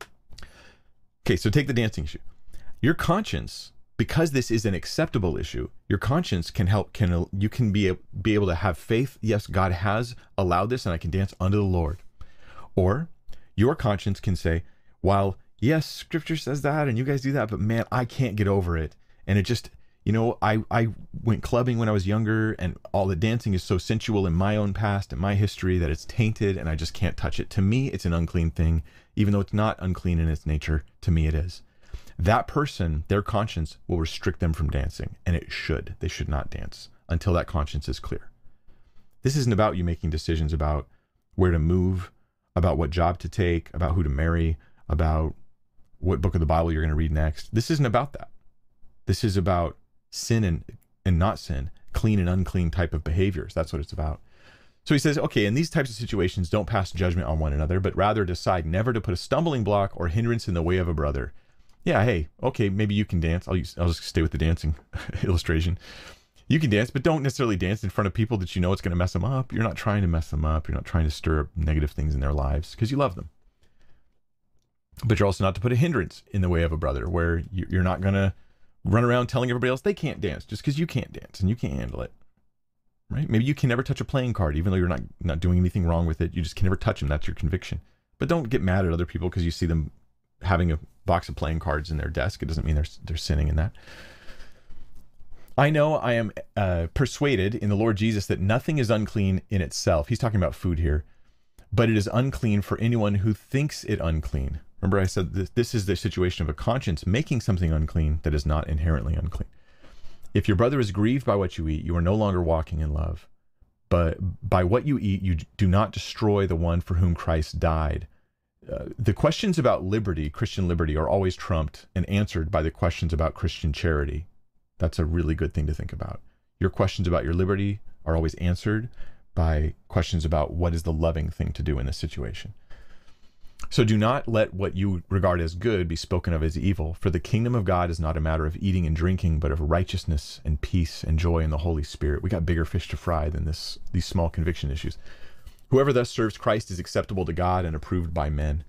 Okay, so take the dancing issue. Your conscience, because this is an acceptable issue, your conscience can help, can you can be, be able to have faith. Yes, God has allowed this and I can dance unto the Lord. Or your conscience can say, while yes, Scripture says that and you guys do that, but man, I can't get over it. And it just, you know, I, I went clubbing when I was younger and all the dancing is so sensual in my own past and my history that it's tainted and I just can't touch it. To me, it's an unclean thing, even though it's not unclean in its nature. To me, it is. That person, their conscience will restrict them from dancing, and it should. They should not dance until that conscience is clear. This isn't about you making decisions about where to move, about what job to take, about who to marry, about what book of the Bible you're going to read next. This isn't about that. This is about sin and, and not sin, clean and unclean type of behaviors. That's what it's about. So he says, okay, in these types of situations, don't pass judgment on one another, but rather decide never to put a stumbling block or hindrance in the way of a brother. Yeah, hey, okay, maybe you can dance. I'll use, I'll just stay with the dancing illustration. You can dance, but don't necessarily dance in front of people that you know it's going to mess them up. You're not trying to mess them up. You're not trying to stir up negative things in their lives because you love them. But you're also not to put a hindrance in the way of a brother where you're not going to run around telling everybody else they can't dance just because you can't dance and you can't handle it. Right? Maybe you can never touch a playing card, even though you're not, not doing anything wrong with it. You just can never touch them. That's your conviction. But don't get mad at other people because you see them having a box of playing cards in their desk. It doesn't mean they're they're sinning in that. I know I am uh, persuaded in the Lord Jesus that nothing is unclean in itself. He's talking about food here, but it is unclean for anyone who thinks it unclean. Remember I said this, this is the situation of a conscience making something unclean that is not inherently unclean. If your brother is grieved by what you eat, you are no longer walking in love. But by what you eat, you do not destroy the one for whom Christ died. Uh, the questions about liberty, Christian liberty, are always trumped and answered by the questions about Christian charity. That's a really good thing to think about. Your questions about your liberty are always answered by questions about what is the loving thing to do in this situation. So do not let what you regard as good be spoken of as evil, for the kingdom of God is not a matter of eating and drinking, but of righteousness and peace and joy in the Holy Spirit. We got bigger fish to fry than this, these small conviction issues. Whoever thus serves Christ is acceptable to God and approved by men.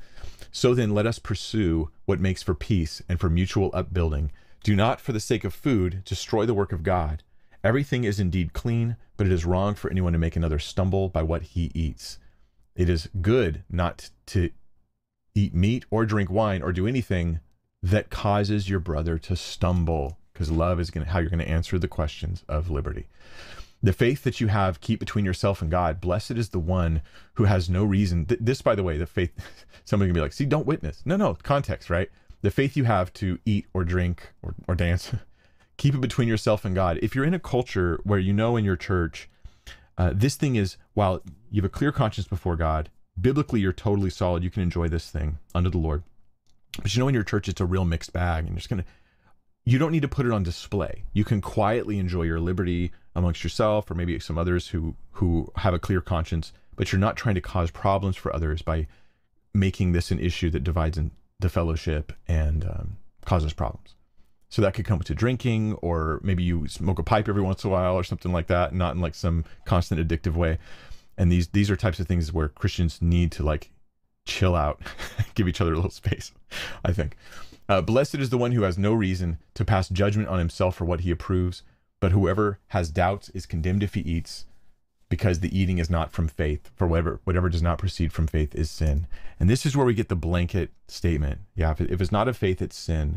So then let us pursue what makes for peace and for mutual upbuilding. Do not, for the sake of food, destroy the work of God. Everything is indeed clean, but it is wrong for anyone to make another stumble by what he eats. It is good not to eat meat or drink wine or do anything that causes your brother to stumble, because love is going to, how you're going to answer the questions of liberty. The faith that you have, keep between yourself and God. Blessed is the one who has no reason. Th- this, by the way, the faith, somebody can be like, see, don't witness. No, no, context, right? The faith you have to eat or drink or, or dance, keep it between yourself and God. If you're in a culture where you know in your church, uh, this thing is, while you have a clear conscience before God, biblically you're totally solid, you can enjoy this thing under the Lord. But you know in your church it's a real mixed bag, and you're just going to, you don't need to put it on display. You can quietly enjoy your liberty amongst yourself or maybe some others who, who have a clear conscience, but you're not trying to cause problems for others by making this an issue that divides in the fellowship and um, causes problems. So that could come to drinking, or maybe you smoke a pipe every once in a while or something like that, not in like some constant addictive way. And these these are types of things where Christians need to like chill out, give each other a little space, I think. Uh, Blessed is the one who has no reason to pass judgment on himself for what he approves, but whoever has doubts is condemned if he eats, because the eating is not from faith. For whatever whatever does not proceed from faith is sin. And this is where we get the blanket statement. Yeah, if, it, if it's not of faith, it's sin.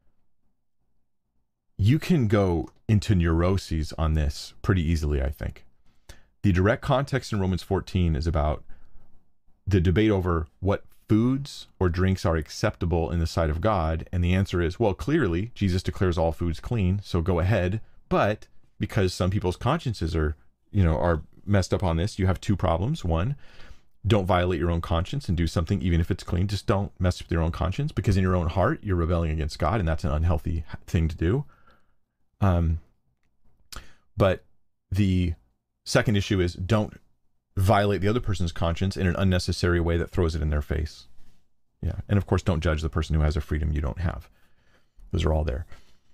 You can go into neuroses on this pretty easily, I think. The direct context in Romans fourteen is about the debate over what foods or drinks are acceptable in the sight of God. And the answer is, well, clearly, Jesus declares all foods clean, so go ahead. But because some people's consciences are, you know, are messed up on this, you have two problems. One, don't violate your own conscience and do something even if it's clean. Just don't mess with your own conscience, because in your own heart, you're rebelling against God, and that's an unhealthy thing to do. Um, but the second issue is don't violate the other person's conscience in an unnecessary way that throws it in their face. Yeah. And of course, don't judge the person who has a freedom you don't have. Those are all there.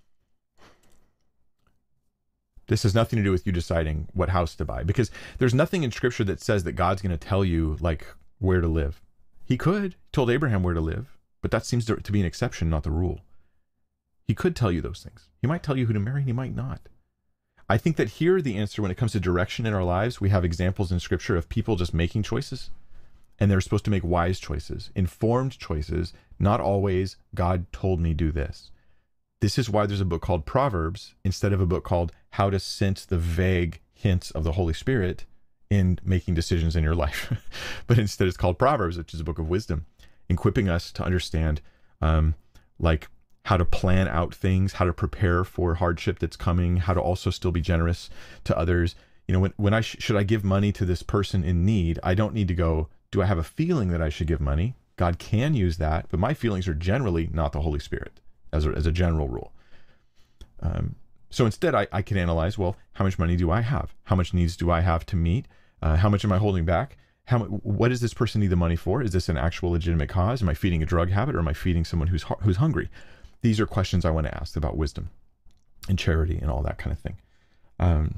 This has nothing to do with you deciding what house to buy, because there's nothing in scripture that says that God's going to tell you like where to live. He could. He told Abraham where to live, but that seems to, to be an exception, not the rule. He could tell you those things. He might tell you who to marry, and he might not. I think that here the answer when it comes to direction in our lives, we have examples in scripture of people just making choices, and they're supposed to make wise choices, informed choices, not always God told me do this. This is why there's a book called Proverbs instead of a book called How to Sense the Vague Hints of the Holy Spirit in Making Decisions in Your Life. But instead it's called Proverbs, which is a book of wisdom, equipping us to understand um, like how to plan out things, how to prepare for hardship that's coming, how to also still be generous to others. You know, when, when I sh- should I give money to this person in need, I don't need to go, do I have a feeling that I should give money? God can use that, but my feelings are generally not the Holy Spirit as a, as a general rule. Um, so instead, I, I can analyze, well, how much money do I have? How much needs do I have to meet? Uh, how much am I holding back? How, what does this person need the money for? Is this an actual legitimate cause? Am I feeding a drug habit, or am I feeding someone who's who's hungry? These are questions I want to ask about wisdom and charity and all that kind of thing. Um,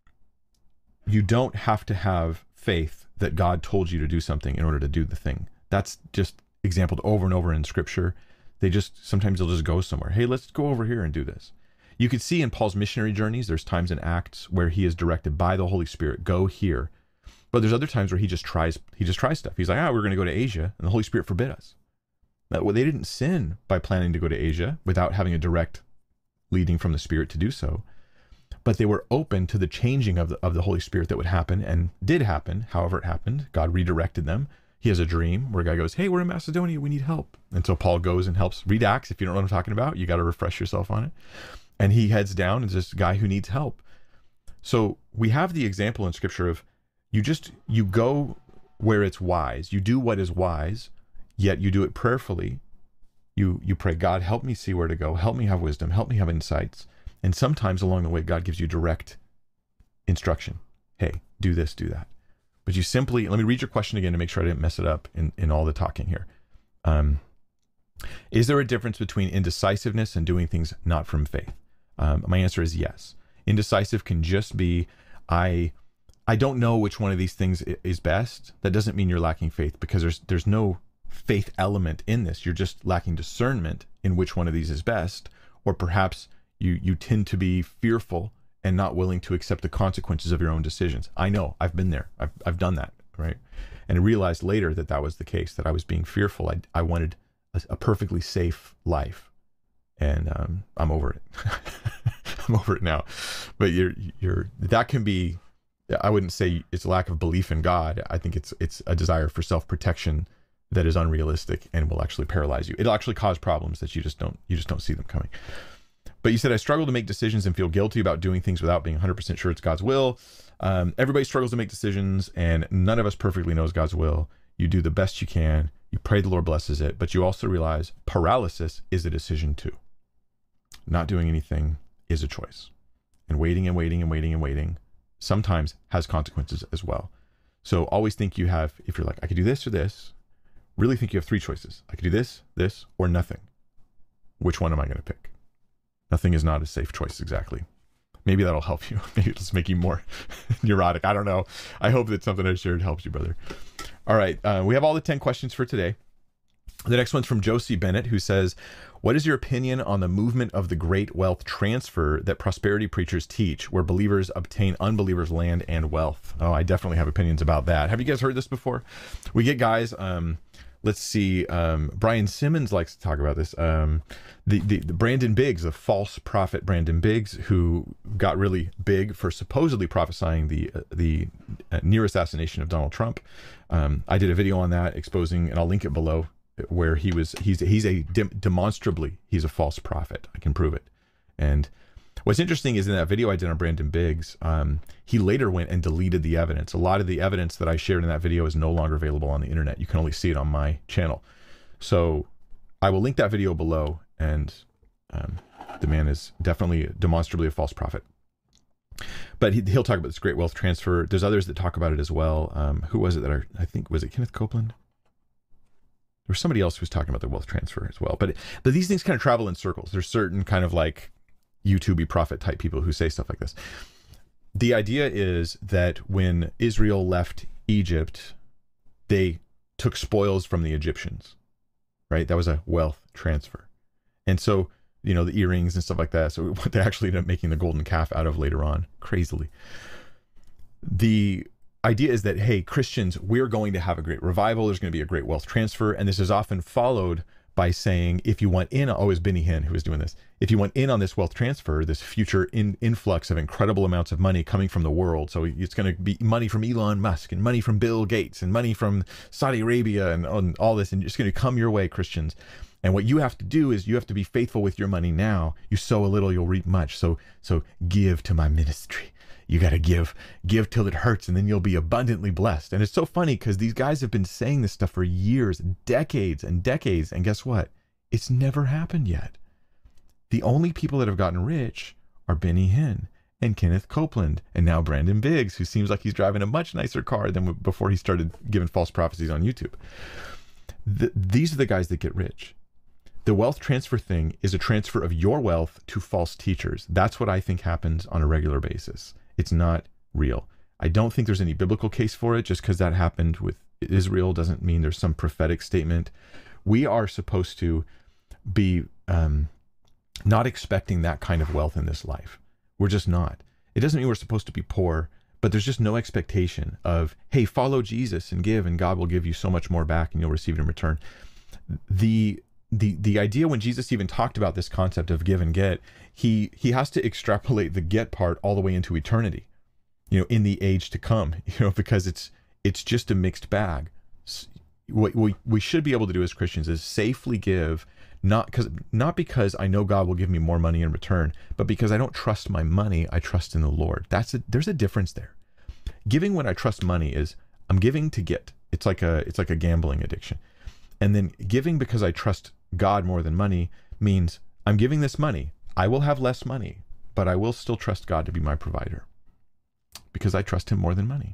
you don't have to have faith that God told you to do something in order to do the thing. That's just exampled over and over in scripture. They just, sometimes they'll just go somewhere. Hey, let's go over here and do this. You could see in Paul's missionary journeys, there's times in Acts where he is directed by the Holy Spirit, go here. But there's other times where he just tries, he just tries stuff. He's like, ah, we're going to go to Asia, and the Holy Spirit forbid us. That, well, they didn't sin by planning to go to Asia without having a direct leading from the Spirit to do so. But they were open to the changing of the, of the Holy Spirit that would happen, and did happen. However it happened, God redirected them. He has a dream where a guy goes, hey, we're in Macedonia, we need help. And so Paul goes and helps. Read Acts if you don't know what I'm talking about. You got to refresh yourself on it. And he heads down as this guy who needs help. So we have the example in scripture of you just, you go where it's wise. You do what is wise, yet you do it prayerfully. You you pray, God, help me see where to go. Help me have wisdom. Help me have insights. And sometimes along the way, God gives you direct instruction. Hey, do this, do that. But you simply, let me read your question again to make sure I didn't mess it up in, in all the talking here. Um, is there a difference between indecisiveness and doing things not from faith? Um, my answer is yes. Indecisive can just be, I I don't know which one of these things is best. That doesn't mean you're lacking faith, because there's there's no faith element in this. You're just lacking discernment in which one of these is best, or perhaps you you tend to be fearful and not willing to accept the consequences of your own decisions. I know, I've been there. I've I've done that, right? And I realized later that that was the case, that I was being fearful. I I wanted a, a perfectly safe life, and um, I'm over it. I'm over it now. But you're you're that can be. I wouldn't say it's a lack of belief in God. I think it's it's a desire for self-protection that is unrealistic and will actually paralyze you. It'll actually cause problems that you just don't you just don't see them coming. But you said, I struggle to make decisions and feel guilty about doing things without being one hundred percent sure it's God's will. Um, everybody struggles to make decisions, and none of us perfectly knows God's will. You do the best you can. You pray the Lord blesses it, but you also realize paralysis is a decision too. Not doing anything is a choice. And waiting and waiting and waiting and waiting sometimes has consequences as well. So always think you have, if you're like, I could do this or this, really think you have three choices. I could do this, this, or nothing. Which one am I going to pick? Nothing is not a safe choice exactly. Maybe that'll help you. Maybe it'll just make you more neurotic. I don't know. I hope that something I shared helps you, brother. All right. Uh, we have all the ten questions for today. The next one's from Josie Bennett, who says, what is your opinion on the movement of the great wealth transfer that prosperity preachers teach, where believers obtain unbelievers' land and wealth? Oh, I definitely have opinions about that. Have you guys heard this before? We get guys, um, let's see, um, Brian Simmons likes to talk about this. Um, the, the, the Brandon Biggs, the false prophet Brandon Biggs, who got really big for supposedly prophesying the, uh, the near assassination of Donald Trump. Um, I did a video on that exposing, and I'll link it below, where he was, he's, he's a dem- demonstrably, he's a false prophet. I can prove it. And what's interesting is in that video I did on Brandon Biggs, um, he later went and deleted the evidence. A lot of the evidence that I shared in that video is no longer available on the internet. You can only see it on my channel. So I will link that video below, and um, the man is definitely demonstrably a false prophet. But he, he'll talk about this great wealth transfer. There's others that talk about it as well. Um, who was it that are, I think, was it Kenneth Copeland? There was somebody else who was talking about the wealth transfer as well. But but these things kind of travel in circles. There's certain kind of like YouTube-y prophet type people who say stuff like this. The idea is that when Israel left Egypt, they took spoils from the Egyptians, right? That was a wealth transfer. And so, you know, the earrings and stuff like that. So what they actually ended up making the golden calf out of later on, crazily. The idea is that, hey, Christians, we're going to have a great revival. There's going to be a great wealth transfer. And this is often followed by saying, if you want in, oh, it was Benny Hinn who was doing this. If you want in on this wealth transfer, this future in, influx of incredible amounts of money coming from the world. So it's going to be money from Elon Musk and money from Bill Gates and money from Saudi Arabia and, and all this. And it's going to come your way, Christians. And what you have to do is you have to be faithful with your money now. You sow a little, you'll reap much. So, so give to my ministry. You got to give, give till it hurts, and then you'll be abundantly blessed. And it's so funny because these guys have been saying this stuff for years, decades and decades. And guess what? It's never happened yet. The only people that have gotten rich are Benny Hinn and Kenneth Copeland, and now Brandon Biggs, who seems like he's driving a much nicer car than before he started giving false prophecies on YouTube. The, these are the guys that get rich. The wealth transfer thing is a transfer of your wealth to false teachers. That's what I think happens on a regular basis. It's not real. I don't think there's any biblical case for it. Just because that happened with Israel doesn't mean there's some prophetic statement. We are supposed to be um, not expecting that kind of wealth in this life. We're just not. It doesn't mean we're supposed to be poor, but there's just no expectation of, hey, follow Jesus and give, and God will give you so much more back and you'll receive it in return. The The the idea when Jesus even talked about this concept of give and get, he he has to extrapolate the get part all the way into eternity, you know, in the age to come, you know, because it's it's just a mixed bag. What we we should be able to do as Christians is safely give, not because not because I know God will give me more money in return, but because I don't trust my money, I trust in the Lord. That's a, there's a difference there. Giving when I trust money is I'm giving to get. It's like a it's like a gambling addiction. And then giving because I trust God more than money means I'm giving this money. I will have less money, but I will still trust God to be my provider because I trust him more than money.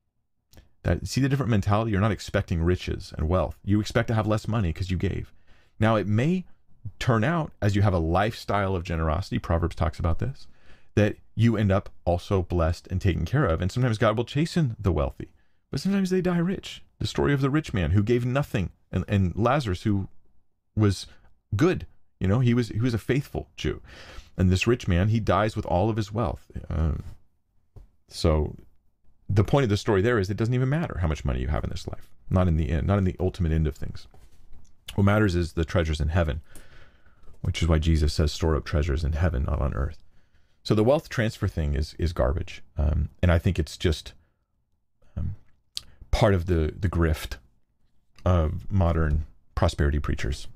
That, see the different mentality? You're not expecting riches and wealth. You expect to have less money because you gave. Now, it may turn out as you have a lifestyle of generosity, Proverbs talks about this, that you end up also blessed and taken care of. And sometimes God will chasten the wealthy, but sometimes they die rich. The story of the rich man who gave nothing and, and Lazarus, who was good. You know, he was he was a faithful Jew. And this rich man, he dies with all of his wealth. Um, so the point of the story there is it doesn't even matter how much money you have in this life. Not in the end, not in the ultimate end of things. What matters is the treasures in heaven, which is why Jesus says store up treasures in heaven, not on earth. So the wealth transfer thing is is garbage. Um, and I think it's just um, part of the, the grift of modern prosperity preachers.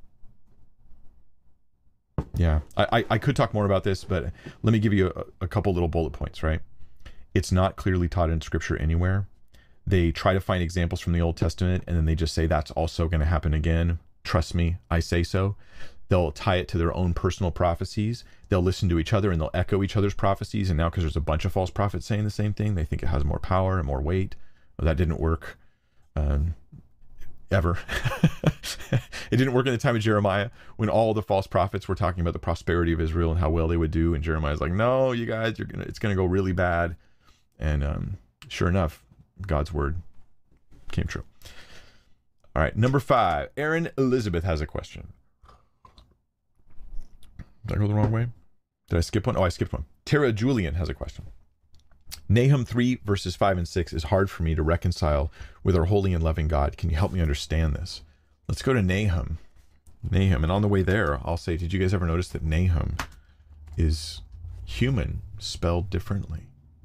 Yeah, I, I could talk more about this, but let me give you a, a couple little bullet points, right? It's not clearly taught in Scripture anywhere. They try to find examples from the Old Testament, and then they just say that's also going to happen again. Trust me, I say so. They'll tie it to their own personal prophecies. They'll listen to each other, and they'll echo each other's prophecies. And now, because there's a bunch of false prophets saying the same thing, they think it has more power and more weight. Well, that didn't work. Um, ever. It didn't work in the time of Jeremiah when all the false prophets were talking about the prosperity of Israel and how well they would do, and Jeremiah's like, no, you guys, you're gonna it's gonna go really bad. And um, sure enough, God's word came true. All right, number five, Aaron Elizabeth has a question. Did I go the wrong way? Did I skip one? Oh, I skipped one. Tara Julian has a question. Nahum three verses five and six is hard for me to reconcile with our holy and loving God. Can you help me understand this? Let's go to Nahum. Nahum. And on the way there, I'll say, did you guys ever notice that Nahum is human spelled differently?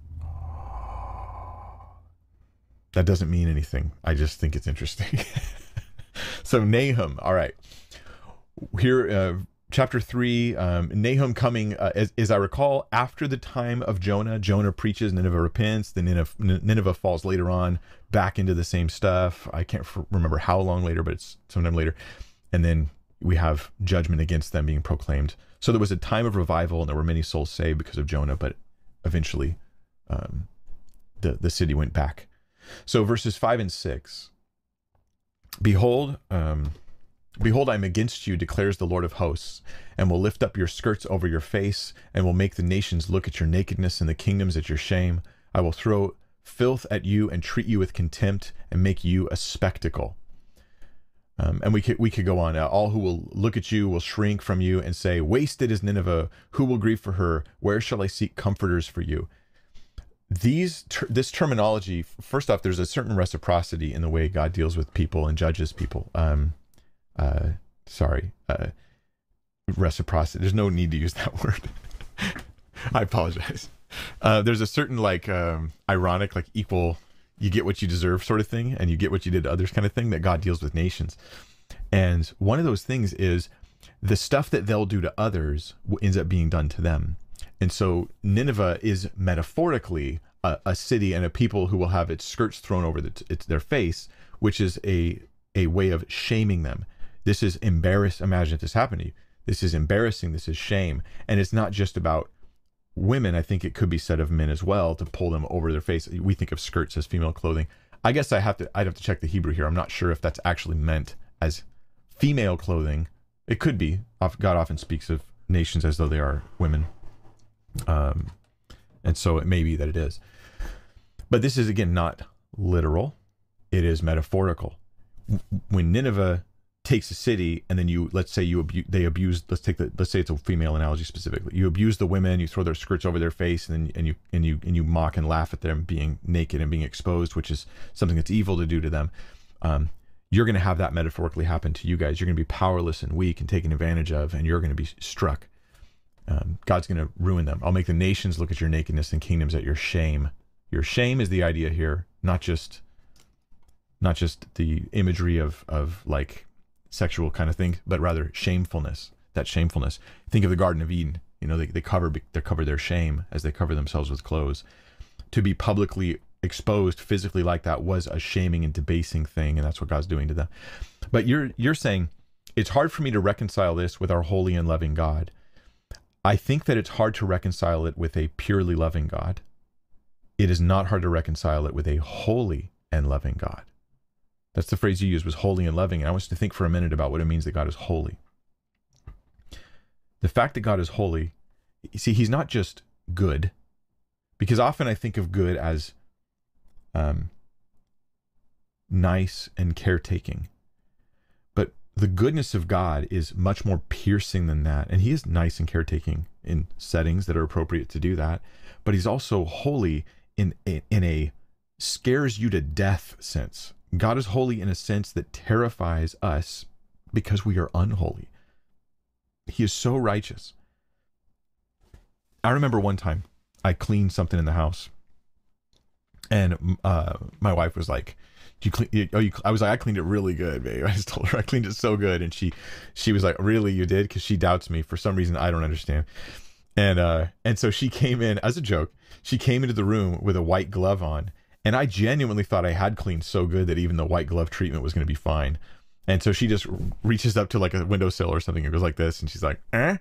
That doesn't mean anything. I just think it's interesting. So Nahum. All right. Here, uh, Chapter three, um, Nahum coming, uh, as, as I recall, after the time of Jonah. Jonah preaches, Nineveh repents, then Nineveh, Nineveh falls later on back into the same stuff. I can't f- remember how long later, but it's sometime later. And then we have judgment against them being proclaimed. So there was a time of revival, and there were many souls saved because of Jonah, but eventually um, the, the city went back. So verses five and six, Behold, um, Behold, I am against you, declares the Lord of hosts, and will lift up your skirts over your face, and will make the nations look at your nakedness and the kingdoms at your shame. I will throw filth at you and treat you with contempt and make you a spectacle. Um, and we could, we could go on. Uh, all who will look at you will shrink from you and say, wasted is Nineveh. Who will grieve for her? Where shall I seek comforters for you? These ter- this terminology, first off, there's a certain reciprocity in the way God deals with people and judges people. Um, uh, sorry, uh, reciprocity. There's no need to use that word. I apologize. Uh, there's a certain like um, ironic, like equal, you get what you deserve sort of thing, and you get what you did to others kind of thing that God deals with nations. And one of those things is the stuff that they'll do to others ends up being done to them. And so Nineveh is metaphorically a, a city and a people who will have its skirts thrown over the, its, their face, which is a a way of shaming them. This is embarrass. Imagine if this happened to you. This is embarrassing. This is shame. And it's not just about women. I think it could be said of men as well, to pull them over their face. We think of skirts as female clothing. I guess I have to, I'd have to check the Hebrew here. I'm not sure if that's actually meant as female clothing. It could be. God often speaks of nations as though they are women. Um, and so it may be that it is. But this is, again, not literal. It is metaphorical. When Nineveh takes a city, and then you, let's say you abuse, they abuse, let's take the, let's say it's a female analogy specifically. You abuse the women, you throw their skirts over their face, and then, and you, and you, and you mock and laugh at them being naked and being exposed, which is something that's evil to do to them. Um, you're going to have that metaphorically happen to you guys. You're going to be powerless and weak and taken advantage of, and you're going to be struck. Um, God's going to ruin them. I'll make the nations look at your nakedness and kingdoms at your shame. Your shame is the idea here, not just, not just the imagery of, of like sexual kind of thing, but rather shamefulness, that shamefulness. Think of the Garden of Eden. You know, they, they cover, they cover their shame as they cover themselves with clothes. To be publicly exposed physically like that was a shaming and debasing thing. And that's what God's doing to them. But you're, you're saying it's hard for me to reconcile this with our holy and loving God. I think that it's hard to reconcile it with a purely loving God. It is not hard to reconcile it with a holy and loving God. That's the phrase you used, was holy and loving. And I want you to think for a minute about what it means that God is holy. The fact that God is holy, you see, he's not just good, because often I think of good as um, nice and caretaking. the goodness of God is much more piercing than that. And he is nice and caretaking in settings that are appropriate to do that. But he's also holy in, in, in a scares you to death sense. God is holy in a sense that terrifies us because we are unholy. He is so righteous. I remember one time I cleaned something in the house, and uh, my wife was like, "You clean?" Oh, you, I was like, "I cleaned it really good, babe." I just told her I cleaned it so good, and she, she was like, "Really, you did?" Because she doubts me for some reason I don't understand. And uh, and so she came in as a joke. She came into the room with a white glove on, and I genuinely thought I had cleaned so good that even the white glove treatment was going to be fine. And so she just reaches up to like a windowsill or something and goes like this, and she's like, "Eh."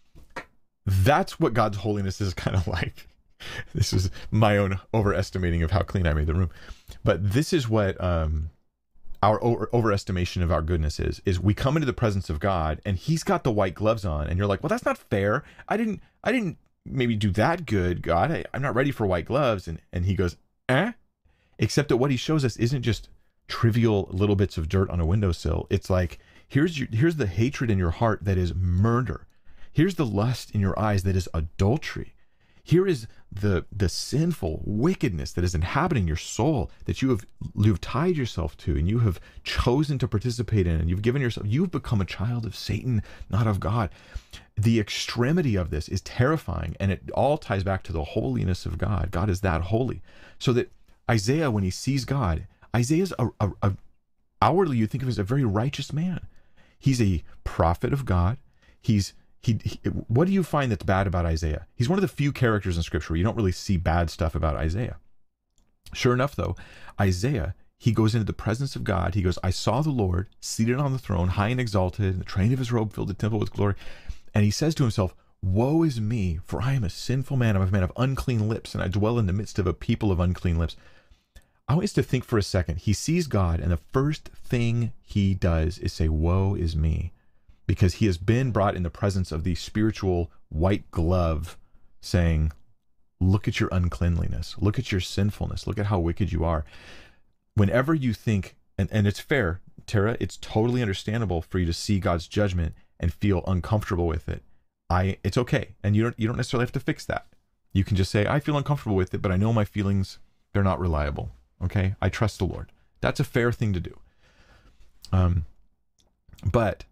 That's what God's holiness is kind of like. This is my own overestimating of how clean I made the room. But this is what um, our over, overestimation of our goodness is, is we come into the presence of God and he's got the white gloves on, and you're like, well, that's not fair. I didn't, I didn't maybe do that good, God. I, I'm not ready for white gloves. And, and he goes, eh? Except that what he shows us isn't just trivial little bits of dirt on a windowsill. It's like, here's your, here's the hatred in your heart that is murder. Here's the lust in your eyes that is adultery. Here is the the sinful wickedness that is inhabiting your soul that you have you've tied yourself to and you have chosen to participate in, and you've given yourself, you've become a child of Satan, not of God. The extremity of this is terrifying, and it all ties back to the holiness of God. God is that holy. So that Isaiah, when he sees God, Isaiah's a, a, a outwardly you think of him as a very righteous man. He's a prophet of God. He's He, he, what do you find that's bad about Isaiah? He's one of the few characters in scripture where you don't really see bad stuff about Isaiah. Sure enough, though, Isaiah, he goes into the presence of God. He goes, I saw the Lord seated on the throne, high and exalted, and the train of his robe filled the temple with glory. And he says to himself, woe is me, for I am a sinful man. I'm a man of unclean lips, and I dwell in the midst of a people of unclean lips. I want us to think for a second. He sees God, and the first thing he does is say, woe is me. Because he has been brought in the presence of the spiritual white glove saying, look at your uncleanliness, look at your sinfulness, look at how wicked you are. Whenever you think, and, and it's fair, Tara, it's totally understandable for you to see God's judgment and feel uncomfortable with it. I, it's okay. And you don't, you don't necessarily have to fix that. You can just say, I feel uncomfortable with it, but I know my feelings, they're not reliable. Okay. I trust the Lord. That's a fair thing to do. Um, but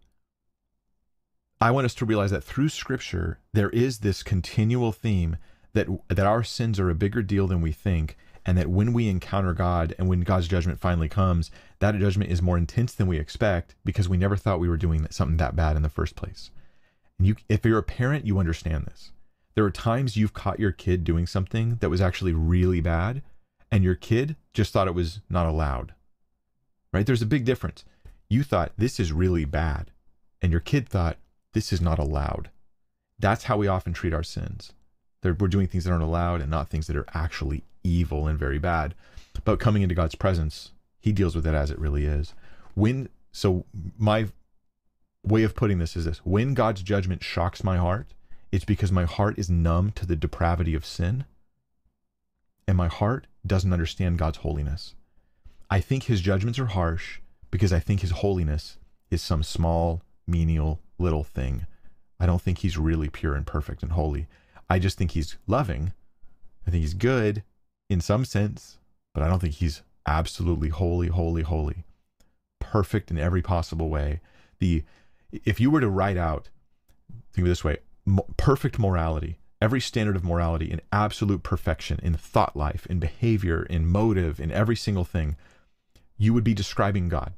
I want us to realize that through Scripture, there is this continual theme that that our sins are a bigger deal than we think, and that when we encounter God and when God's judgment finally comes, that judgment is more intense than we expect because we never thought we were doing something that bad in the first place. And you, if you're a parent, you understand this. There are times you've caught your kid doing something that was actually really bad, and your kid just thought it was not allowed. Right? There's a big difference. You thought this is really bad, and your kid thought, this is not allowed. That's how we often treat our sins. They're, we're doing things that aren't allowed and not things that are actually evil and very bad. But coming into God's presence, he deals with it as it really is. When, so my way of putting this is this: when God's judgment shocks my heart, it's because my heart is numb to the depravity of sin, and my heart doesn't understand God's holiness. I think his judgments are harsh because I think his holiness is some small, menial, little thing. I don't think he's really pure and perfect and holy. I just think he's loving. I think he's good in some sense, but I don't think he's absolutely holy, holy, holy, perfect in every possible way. The, if you were to write out, think of it this way, mo- perfect morality, every standard of morality in absolute perfection, in thought life, in behavior, in motive, in every single thing, you would be describing God.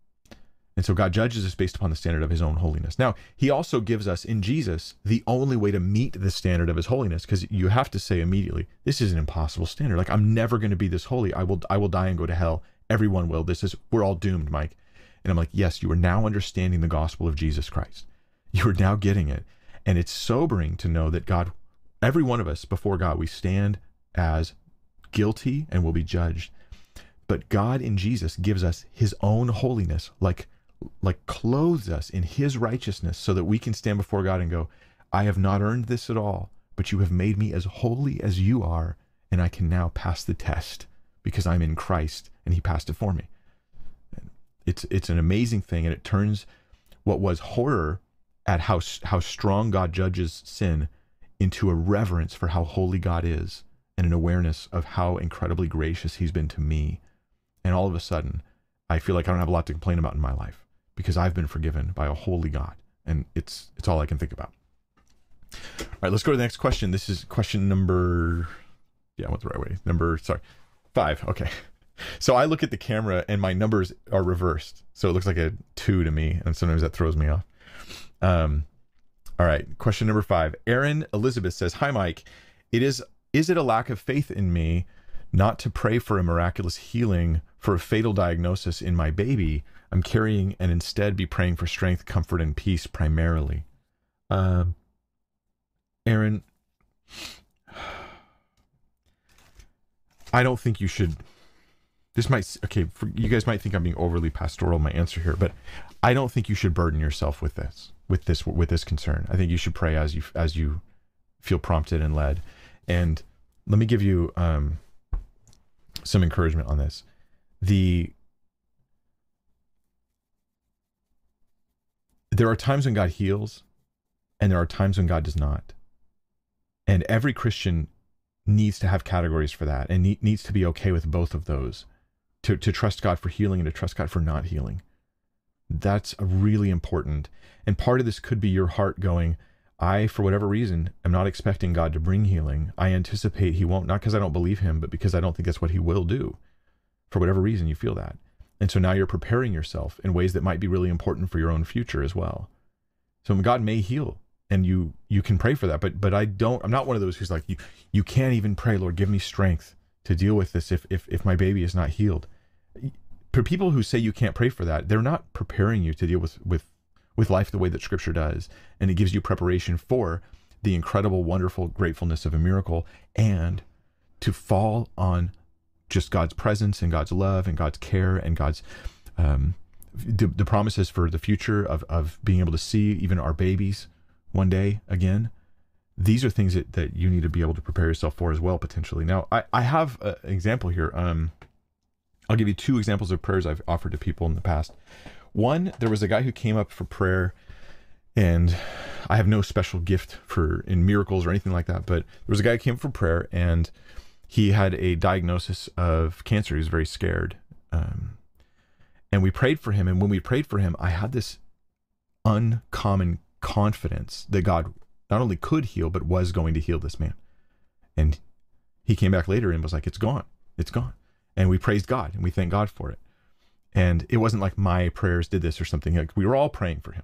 And so God judges us based upon the standard of his own holiness. Now, he also gives us in Jesus the only way to meet the standard of his holiness, because you have to say immediately, this is an impossible standard. Like, I'm never going to be this holy. I will I will die and go to hell. Everyone will. This is, we're all doomed, Mike. And I'm like, yes, you are now understanding the gospel of Jesus Christ. You are now getting it. And it's sobering to know that God, every one of us before God, we stand as guilty and will be judged. But God in Jesus gives us his own holiness, like like clothes us in his righteousness so that we can stand before God and go, I have not earned this at all, but you have made me as holy as you are, and I can now pass the test because I'm in Christ and he passed it for me. It's it's an amazing thing, and it turns what was horror at how how strong God judges sin into a reverence for how holy God is and an awareness of how incredibly gracious he's been to me. And all of a sudden, I feel like I don't have a lot to complain about in my life because I've been forgiven by a holy God. And it's it's all I can think about. All right, let's go to the next question. This is question number, yeah, I went the right way. Number, sorry, five. Okay. So I look at the camera and my numbers are reversed. So it looks like a two to me. And sometimes that throws me off. Um, all right. Question number five. Aaron Elizabeth says, hi, Mike. It is, is it a lack of faith in me not to pray for a miraculous healing for a fatal diagnosis in my baby I'm carrying and instead be praying for strength, comfort, and peace primarily? Um, Aaron, I don't think you should. This might, okay, for, you guys might think I'm being overly pastoral in my answer here, but I don't think you should burden yourself with this, with this, with this concern. I think you should pray as you, as you feel prompted and led. And let me give you um, some encouragement on this. The, there are times when God heals and there are times when God does not. And every Christian needs to have categories for that and ne- needs to be okay with both of those. To, to trust God for healing and to trust God for not healing. That's really important. And part of this could be your heart going, I, for whatever reason, am not expecting God to bring healing. I anticipate he won't, not because I don't believe him, but because I don't think that's what he will do. For whatever reason, you feel that. And so now you're preparing yourself in ways that might be really important for your own future as well. So God may heal and you you can pray for that, but but I don't, I'm not one of those who's like, you you can't even pray, Lord, give me strength to deal with this if, if, if my baby is not healed. For people who say you can't pray for that, they're not preparing you to deal with, with, with life the way that Scripture does. And it gives you preparation for the incredible, wonderful gratefulness of a miracle and to fall on just God's presence and God's love and God's care and God's, um, the, the promises for the future of, of being able to see even our babies one day again. These are things that, that you need to be able to prepare yourself for as well, potentially. Now, I, I have a, an example here. Um, I'll give you two examples of prayers I've offered to people in the past. One, there was a guy who came up for prayer, and I have no special gift for in miracles or anything like that, but there was a guy who came up for prayer, and he had a diagnosis of cancer. He was very scared. Um, and we prayed for him, and when we prayed for him, I had this uncommon confidence that God not only could heal, but was going to heal this man. And he came back later and was like, it's gone. It's gone. And we praised God and we thank God for it. And it wasn't like my prayers did this or something. Like we were all praying for him.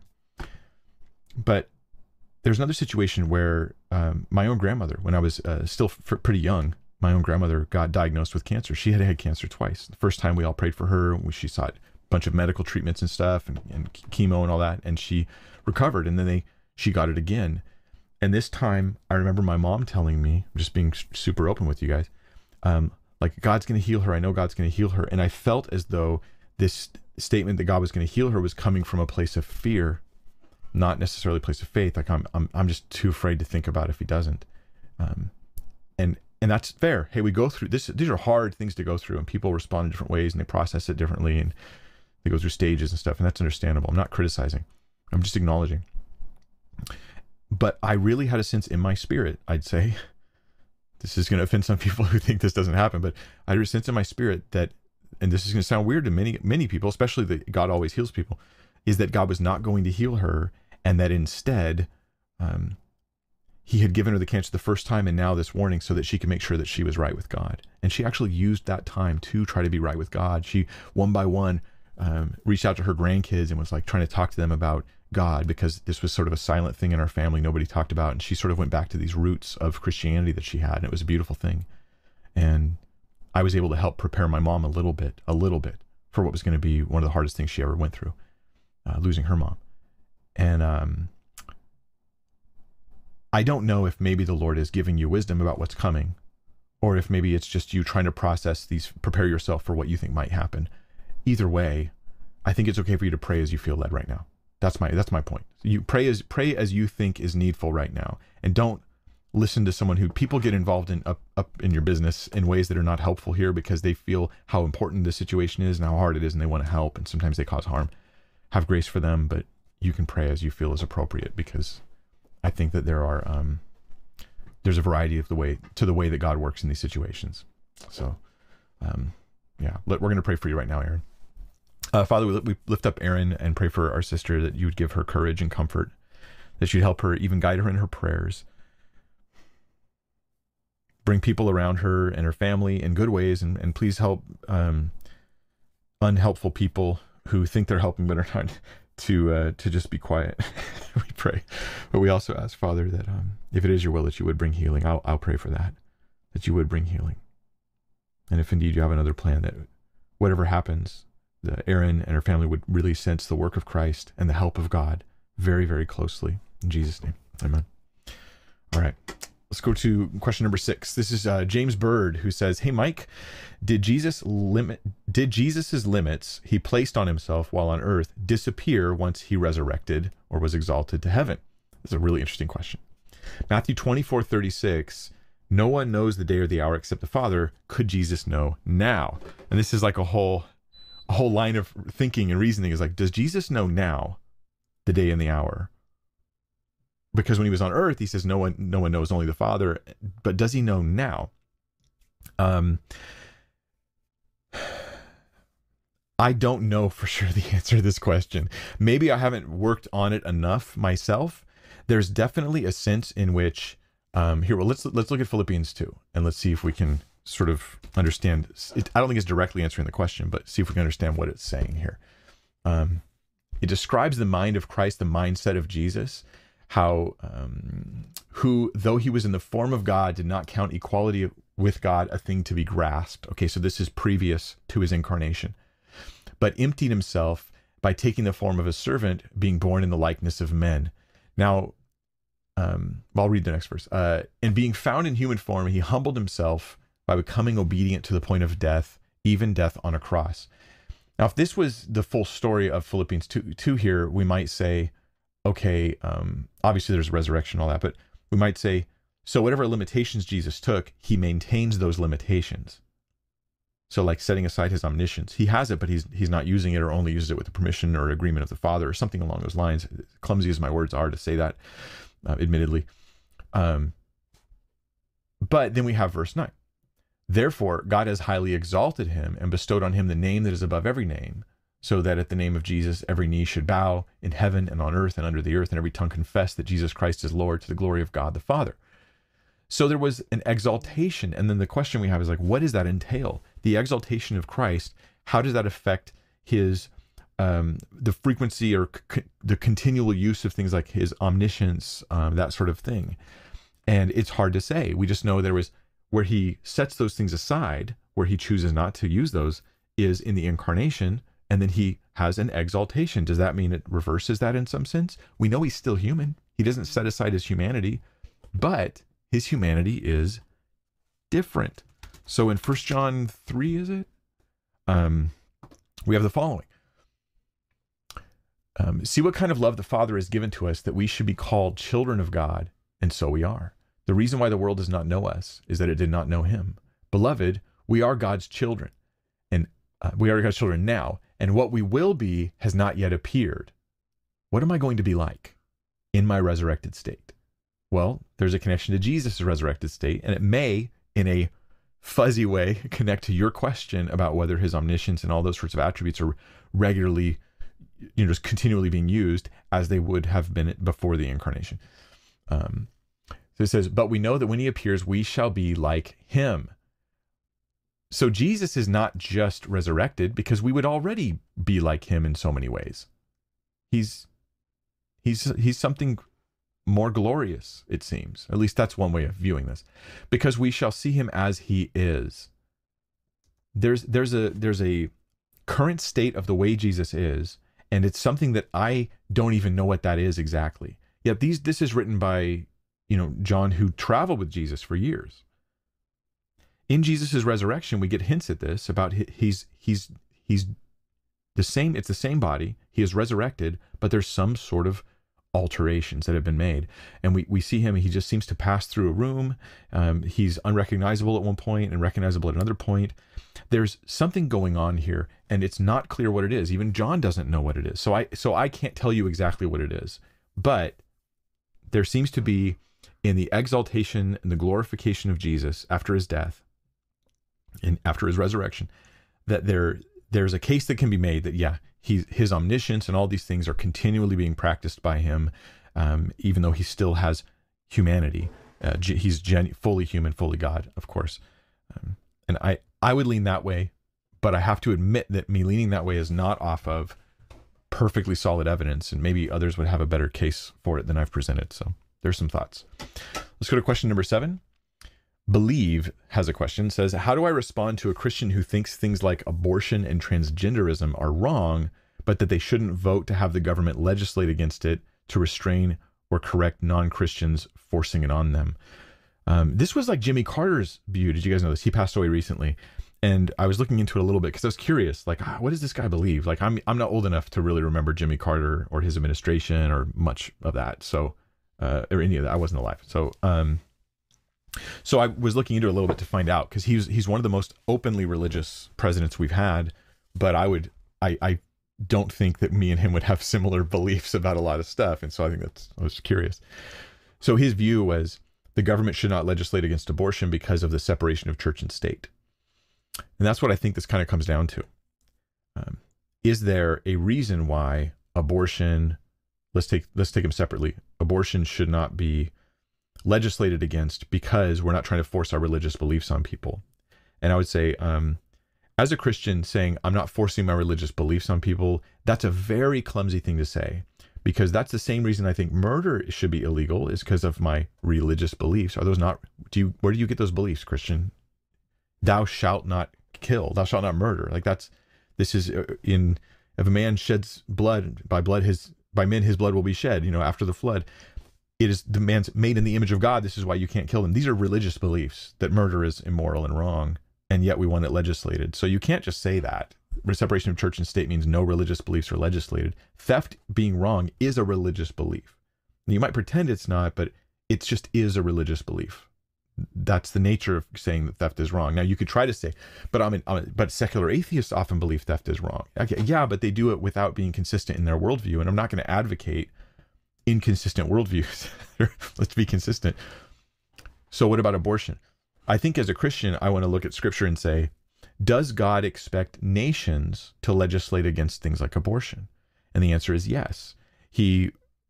But there's another situation where um, my own grandmother, when I was uh, still f- pretty young, my own grandmother got diagnosed with cancer. She had had cancer twice. The first time we all prayed for her. She sought a bunch of medical treatments and stuff and, and chemo and all that. And she recovered. And then they she got it again. And this time, I remember my mom telling me, I'm just being super open with you guys, um, like, God's going to heal her. I know God's going to heal her. And I felt as though this statement that God was going to heal her was coming from a place of fear, not necessarily a place of faith. Like, I'm I'm, I'm just too afraid to think about if he doesn't. Um, and and that's fair. Hey, we go through this. These are hard things to go through, and people respond in different ways, and they process it differently, and they go through stages and stuff, and that's understandable. I'm not criticizing. I'm just acknowledging. But I really had a sense in my spirit, I'd say, this is going to offend some people who think this doesn't happen, but I had a sense in my spirit that, and this is going to sound weird to many, many people, especially that God always heals people, is that God was not going to heal her, and that instead um, he had given her the cancer the first time and now this warning so that she could make sure that she was right with God. And she actually used that time to try to be right with God. She, one by one, um, reached out to her grandkids and was like trying to talk to them about God, because this was sort of a silent thing in our family nobody talked about, and she sort of went back to these roots of Christianity that she had, and it was a beautiful thing. And I was able to help prepare my mom a little bit, a little bit for what was going to be one of the hardest things she ever went through, uh, losing her mom. And um, I don't know if maybe the Lord is giving you wisdom about what's coming, or if maybe it's just you trying to process these, prepare yourself for what you think might happen. Either way, I think it's okay for you to pray as you feel led right now. That's my that's my point. You pray as pray as you think is needful right now, and don't listen to someone who people get involved in up up in your business in ways that are not helpful here because they feel how important the situation is and how hard it is, and they want to help, and sometimes they cause harm. Have grace for them, but you can pray as you feel is appropriate, because I think that there are um, there's a variety of the way to the way that God works in these situations. So, um, yeah, let, we're going to pray for you right now, Aaron. Uh, Father, we, we lift up Aaron and pray for our sister, that you would give her courage and comfort, that you'd help her, even guide her in her prayers. Bring people around her and her family in good ways, and, and please help um, unhelpful people who think they're helping but are not, to uh, to just be quiet. We pray. But we also ask, Father, that um, if it is your will that you would bring healing, I'll, I'll pray for that, that you would bring healing. And if indeed you have another plan, that whatever happens, the Aaron and her family would really sense the work of Christ and the help of God very, very closely. In Jesus' name, amen. All right. Let's go to question number six. This is uh, James Bird, who says, "Hey, Mike, did Jesus limit? Did Jesus's limits he placed on himself while on earth disappear once he resurrected or was exalted to heaven?" This is a really interesting question. Matthew twenty-four thirty-six. "No one knows the day or the hour except the Father. Could Jesus know now?" And this is like a whole, a whole line of thinking and reasoning is like, does Jesus know now the day and the hour? Because when he was on earth, he says, no one, no one knows, only the Father. But does he know now? Um, I don't know for sure the answer to this question. Maybe I haven't worked on it enough myself. There's definitely a sense in which, um, here, well, let's let's look at Philippians two, and let's see if we can sort of understand. It, I don't think it's directly answering the question, but see if we can understand what it's saying here. Um, it describes the mind of Christ, the mindset of Jesus. How, um, who, though he was in the form of God, did not count equality with God a thing to be grasped. Okay, so this is previous to his incarnation. But emptied himself by taking the form of a servant, being born in the likeness of men. Now, um, I'll read the next verse. Uh, and being found in human form, he humbled himself by becoming obedient to the point of death, even death on a cross. Now, if this was the full story of Philippians two, two here, we might say, okay, um, obviously there's resurrection and all that, but we might say, so whatever limitations Jesus took, he maintains those limitations. So like setting aside his omniscience, he has it, but he's he's not using it, or only uses it with the permission or agreement of the Father, or something along those lines. Clumsy as my words are to say that, uh, admittedly. Um, but then we have verse nine. Therefore, God has highly exalted him and bestowed on him the name that is above every name, so that at the name of Jesus, every knee should bow in heaven and on earth and under the earth, and every tongue confess that Jesus Christ is Lord, to the glory of God the Father. So there was an exaltation. And then the question we have is like, what does that entail? The exaltation of Christ, how does that affect his, um, the frequency or c- the continual use of things like his omniscience, um, that sort of thing? And it's hard to say. We just know there was, where he sets those things aside, where he chooses not to use those, is in the incarnation. And then he has an exaltation. Does that mean it reverses that in some sense? We know he's still human. He doesn't set aside his humanity, but his humanity is different. So in First John three, is it? Um, we have the following. Um, See what kind of love the Father has given to us, that we should be called children of God, and so we are. The reason why the world does not know us is that it did not know him. Beloved, we are God's children, and uh, we are God's children now. And what we will be has not yet appeared. What am I going to be like in my resurrected state? Well, there's a connection to Jesus' resurrected state, and it may, in a fuzzy way, connect to your question about whether his omniscience and all those sorts of attributes are regularly, you know, just continually being used as they would have been before the incarnation. Um, so it says, but we know that when he appears, we shall be like him. So Jesus is not just resurrected, because we would already be like him in so many ways. He's he's he's something more glorious, it seems. At least that's one way of viewing this. Because we shall see him as he is. There's there's a there's a current state of the way Jesus is, and it's something that I don't even know what that is exactly. Yet these this is written by, you know, John, who traveled with Jesus for years. In Jesus' resurrection, we get hints at this about he's he's he's the same. It's the same body. He is resurrected, but there's some sort of alterations that have been made. And we, we see him, he just seems to pass through a room. Um, he's unrecognizable at one point and recognizable at another point. There's something going on here, and it's not clear what it is. Even John doesn't know what it is. So I, so I can't tell you exactly what it is. But there seems to be, in the exaltation and the glorification of Jesus after his death and after his resurrection, that there there's a case that can be made that, yeah, he, his omniscience and all these things are continually being practiced by him, um, even though he still has humanity. Uh, he's gen- fully human, fully God, of course. Um, and I, I would lean that way, but I have to admit that me leaning that way is not off of perfectly solid evidence, and maybe others would have a better case for it than I've presented. So there's some thoughts. Let's go to question number seven. Believe has a question, says, how do I respond to a Christian who thinks things like abortion and transgenderism are wrong, but that they shouldn't vote to have the government legislate against it to restrain or correct non-Christians forcing it on them? Um, this was like Jimmy Carter's view. Did you guys know this? He passed away recently. And I was looking into it a little bit because I was curious, like, ah, what does this guy believe? Like, I'm I'm not old enough to really remember Jimmy Carter or his administration or much of that. So, uh, or any of that. I wasn't alive. So, um, so I was looking into it a little bit to find out, because he's he's one of the most openly religious presidents we've had. But I would I I don't think that me and him would have similar beliefs about a lot of stuff. And so I think that's I was curious. So his view was the government should not legislate against abortion because of the separation of church and state. And that's what I think this kind of comes down to. Um, is there a reason why abortion, let's take let's take them separately, abortion should not be legislated against because we're not trying to force our religious beliefs on people? And I would say, um, as a Christian, saying I'm not forcing my religious beliefs on people, that's a very clumsy thing to say, because that's the same reason I think murder should be illegal, is because of my religious beliefs. Are those not, do you, where do you get those beliefs, Christian? Thou shalt not kill, thou shalt not murder. Like that's, this is in, if a man sheds blood, by blood his, by men his blood will be shed, you know, after the flood. It is, the man's made in the image of God. This is why you can't kill them. These are religious beliefs that murder is immoral and wrong, and yet we want it legislated. So you can't just say that. Separation of church and state means no religious beliefs are legislated. Theft being wrong is a religious belief. You might pretend it's not, but it just is a religious belief. That's the nature of saying that theft is wrong. Now you could try to say, but I'm, an, I'm a, but secular atheists often believe theft is wrong. Okay, yeah, but they do it without being consistent in their worldview. And I'm not going to advocate inconsistent worldviews. Let's be consistent. So what about abortion? I think as a Christian, I want to look at scripture and say, does God expect nations to legislate against things like abortion? And the answer is yes. He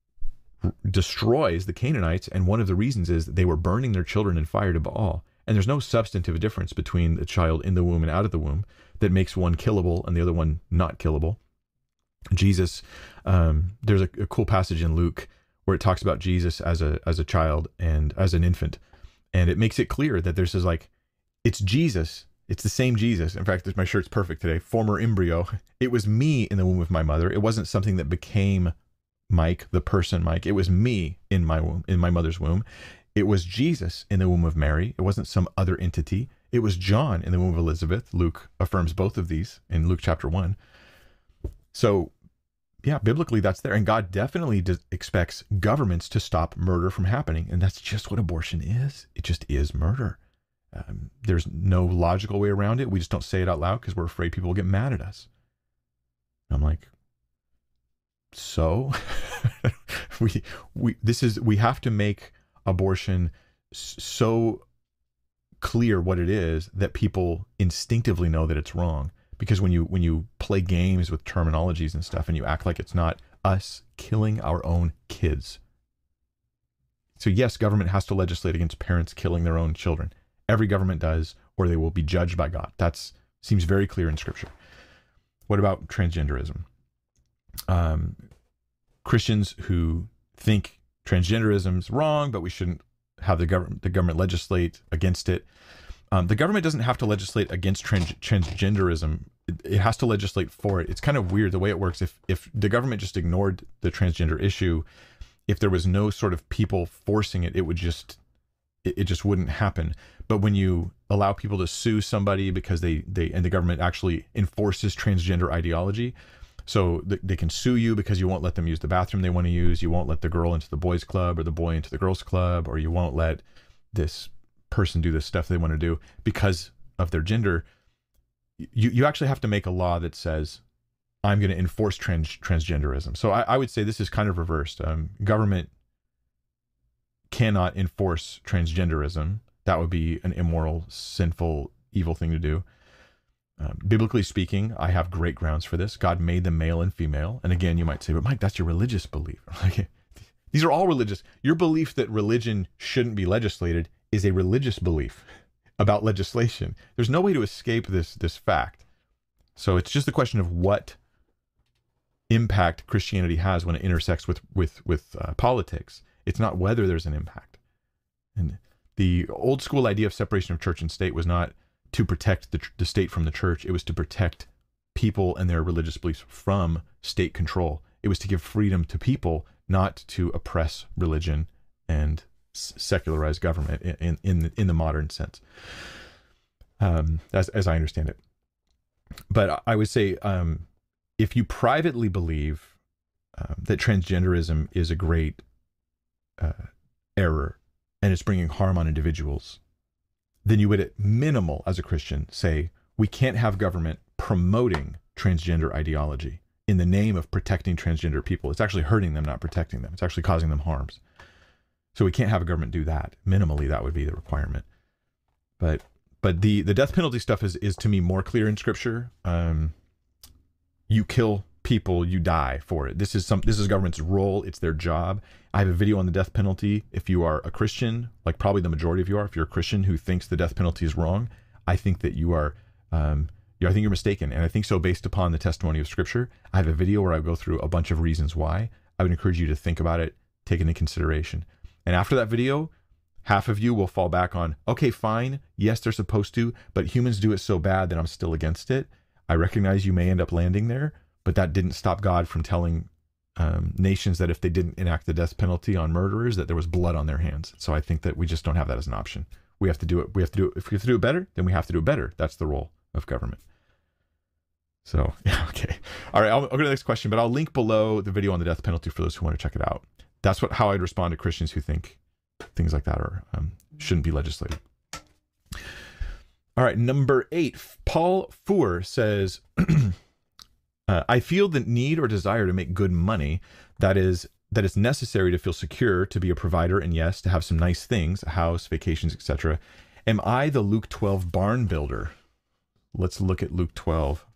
destroys the Canaanites, and one of the reasons is that they were burning their children in fire to Baal. And there's no substantive difference between the child in the womb and out of the womb that makes one killable and the other one not killable. Jesus, um, there's a, a cool passage in Luke where it talks about Jesus as a as a child and as an infant, and it makes it clear that there's this, like, it's Jesus, it's the same Jesus. In fact, my shirt's perfect today. Former embryo. It was me in the womb of my mother. It wasn't something that became Mike, the person Mike. It was me in my womb, in my mother's womb. It was Jesus in the womb of Mary. It wasn't some other entity. It was John in the womb of Elizabeth. Luke affirms both of these in Luke chapter one. So, yeah, biblically that's there. And God definitely does, expects governments to stop murder from happening. And that's just what abortion is. It just is murder. Um, there's no logical way around it. We just don't say it out loud because we're afraid people will get mad at us. I'm like, so we we this is we have to make abortion so clear what it is that people instinctively know that it's wrong. Because when you when you play games with terminologies and stuff and you act like it's not us killing our own kids. So yes, government has to legislate against parents killing their own children. Every government does, or they will be judged by God. That seems very clear in Scripture. What about transgenderism? Um, Christians who think transgenderism is wrong, but we shouldn't have the government the government legislate against it. Um, the government doesn't have to legislate against trans transgenderism. It, it has to legislate for it. It's kind of weird the way it works. If if the government just ignored the transgender issue, if there was no sort of people forcing it, it would just it, it just wouldn't happen. But when you allow people to sue somebody because they they and the government actually enforces transgender ideology, So th- they can sue you because you won't let them use the bathroom they want to use. You won't let the girl into the boys club or the boy into the girls club, or you won't let this person do the stuff they want to do because of their gender. You you actually have to make a law that says, I'm going to enforce trans transgenderism. So I, I would say this is kind of reversed. Um, government cannot enforce transgenderism. That would be an immoral, sinful, evil thing to do. Um, biblically speaking, I have great grounds for this. God made them male and female. And again, you might say, but Mike, that's your religious belief. Like, these are all religious. Your belief that religion shouldn't be legislated is a religious belief about legislation. There's no way to escape this, this fact. So it's just a question of what impact Christianity has when it intersects with, with, with uh, politics. It's not whether there's an impact. And the old school idea of separation of church and state was not to protect the, the state from the church. It was to protect people and their religious beliefs from state control. It was to give freedom to people, not to oppress religion and secularize government in in the, in the modern sense, um, as as I understand it. But I would say, um, if you privately believe um, that transgenderism is a great uh, error and it's bringing harm on individuals, then you would at minimal, as a Christian, say, we can't have government promoting transgender ideology in the name of protecting transgender people. It's actually hurting them, not protecting them. It's actually causing them harms. So we can't have a government do that. Minimally, that would be the requirement. But but the, the death penalty stuff is, is to me more clear in Scripture. Um, you kill people, you die for it. This is some. This is government's role. It's their job. I have a video on the death penalty. If you are a Christian, like probably the majority of you are, if you're a Christian who thinks the death penalty is wrong, I think that you are, um, you, I think you're mistaken. And I think so based upon the testimony of Scripture. I have a video where I go through a bunch of reasons why. I would encourage you to think about it, take it into consideration. And after that video, half of you will fall back on, okay, fine. Yes, they're supposed to, but humans do it so bad that I'm still against it. I recognize you may end up landing there, but that didn't stop God from telling um, nations that if they didn't enact the death penalty on murderers, that there was blood on their hands. So I think that we just don't have that as an option. We have to do it. We have to do it. If we have to do it better, then we have to do it better. That's the role of government. So, yeah, okay. All right, I'll, I'll go to the next question, but I'll link below the video on the death penalty for those who want to check it out. That's what how I'd respond to Christians who think things like that are um, shouldn't be legislated. All right, number eight. Paul Fuhr says, uh, I feel the need or desire to make good money. That is, that it's necessary to feel secure, to be a provider, and yes, to have some nice things, a house, vacations, et cetera. Am I the Luke twelve barn builder? Let's look at Luke twelve.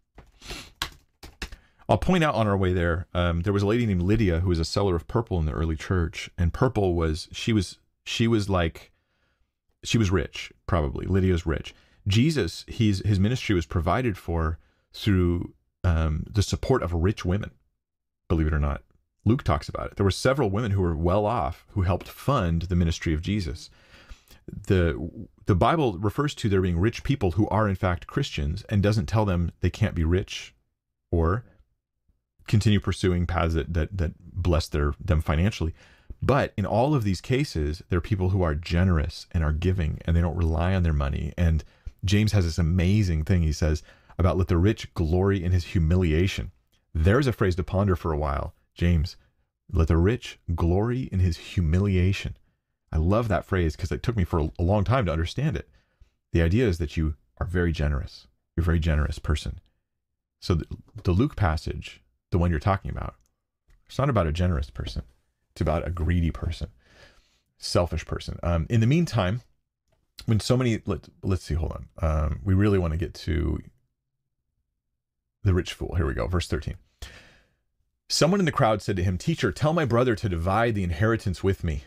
I'll point out on our way there, um, there was a lady named Lydia who was a seller of purple in the early church, and purple was, she was, she was like, she was rich, probably. Lydia's rich. Jesus, he's, his ministry was provided for through um, the support of rich women, believe it or not. Luke talks about it. There were several women who were well off who helped fund the ministry of Jesus. The, the Bible refers to there being rich people who are in fact Christians and doesn't tell them they can't be rich or continue pursuing paths that, that, that bless their, them financially. But in all of these cases, there are people who are generous and are giving, and they don't rely on their money. And James has this amazing thing he says about let the rich glory in his humiliation. There's a phrase to ponder for a while. James, let the rich glory in his humiliation. I love that phrase because it took me for a long time to understand it. The idea is that you are very generous. You're a very generous person. So the, the Luke passage, the one you're talking about, it's not about a generous person. It's about a greedy person, selfish person. Um, in the meantime, when so many, let, let's see, hold on. Um, we really want to get to the rich fool. Here we go. Verse thirteen. Someone in the crowd said to him, "Teacher, tell my brother to divide the inheritance with me."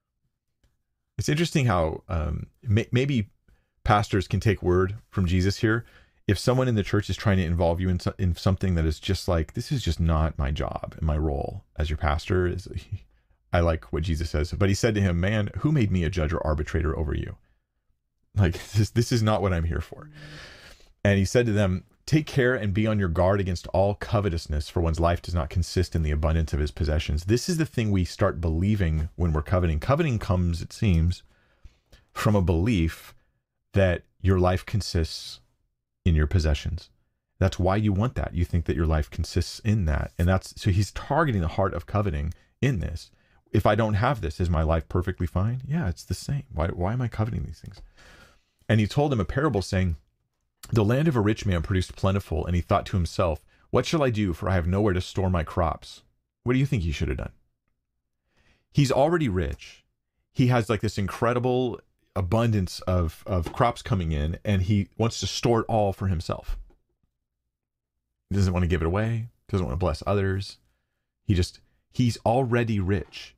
It's interesting how um, may, maybe pastors can take word from Jesus here. If someone in the church is trying to involve you in, so, in something that is just like, this is just not my job and my role as your pastor, is, I like what Jesus says. But he said to him, man, who made me a judge or arbitrator over you? Like, this, this is not what I'm here for. And he said to them, take care and be on your guard against all covetousness, for one's life does not consist in the abundance of his possessions. This is the thing we start believing when we're coveting. Coveting comes, it seems, from a belief that your life consists in your possessions. That's why you want that. You think that your life consists in that. And that's, so he's targeting the heart of coveting in this. If I don't have this, is my life perfectly fine? Yeah, it's the same. Why, why am I coveting these things? And he told him a parable saying, the land of a rich man produced plentiful, and he thought to himself, what shall I do? For I have nowhere to store my crops. What do you think he should have done? He's already rich. He has like this incredible abundance of, of crops coming in, and he wants to store it all for himself. He doesn't want to give it away, doesn't want to bless others. He just, he's already rich.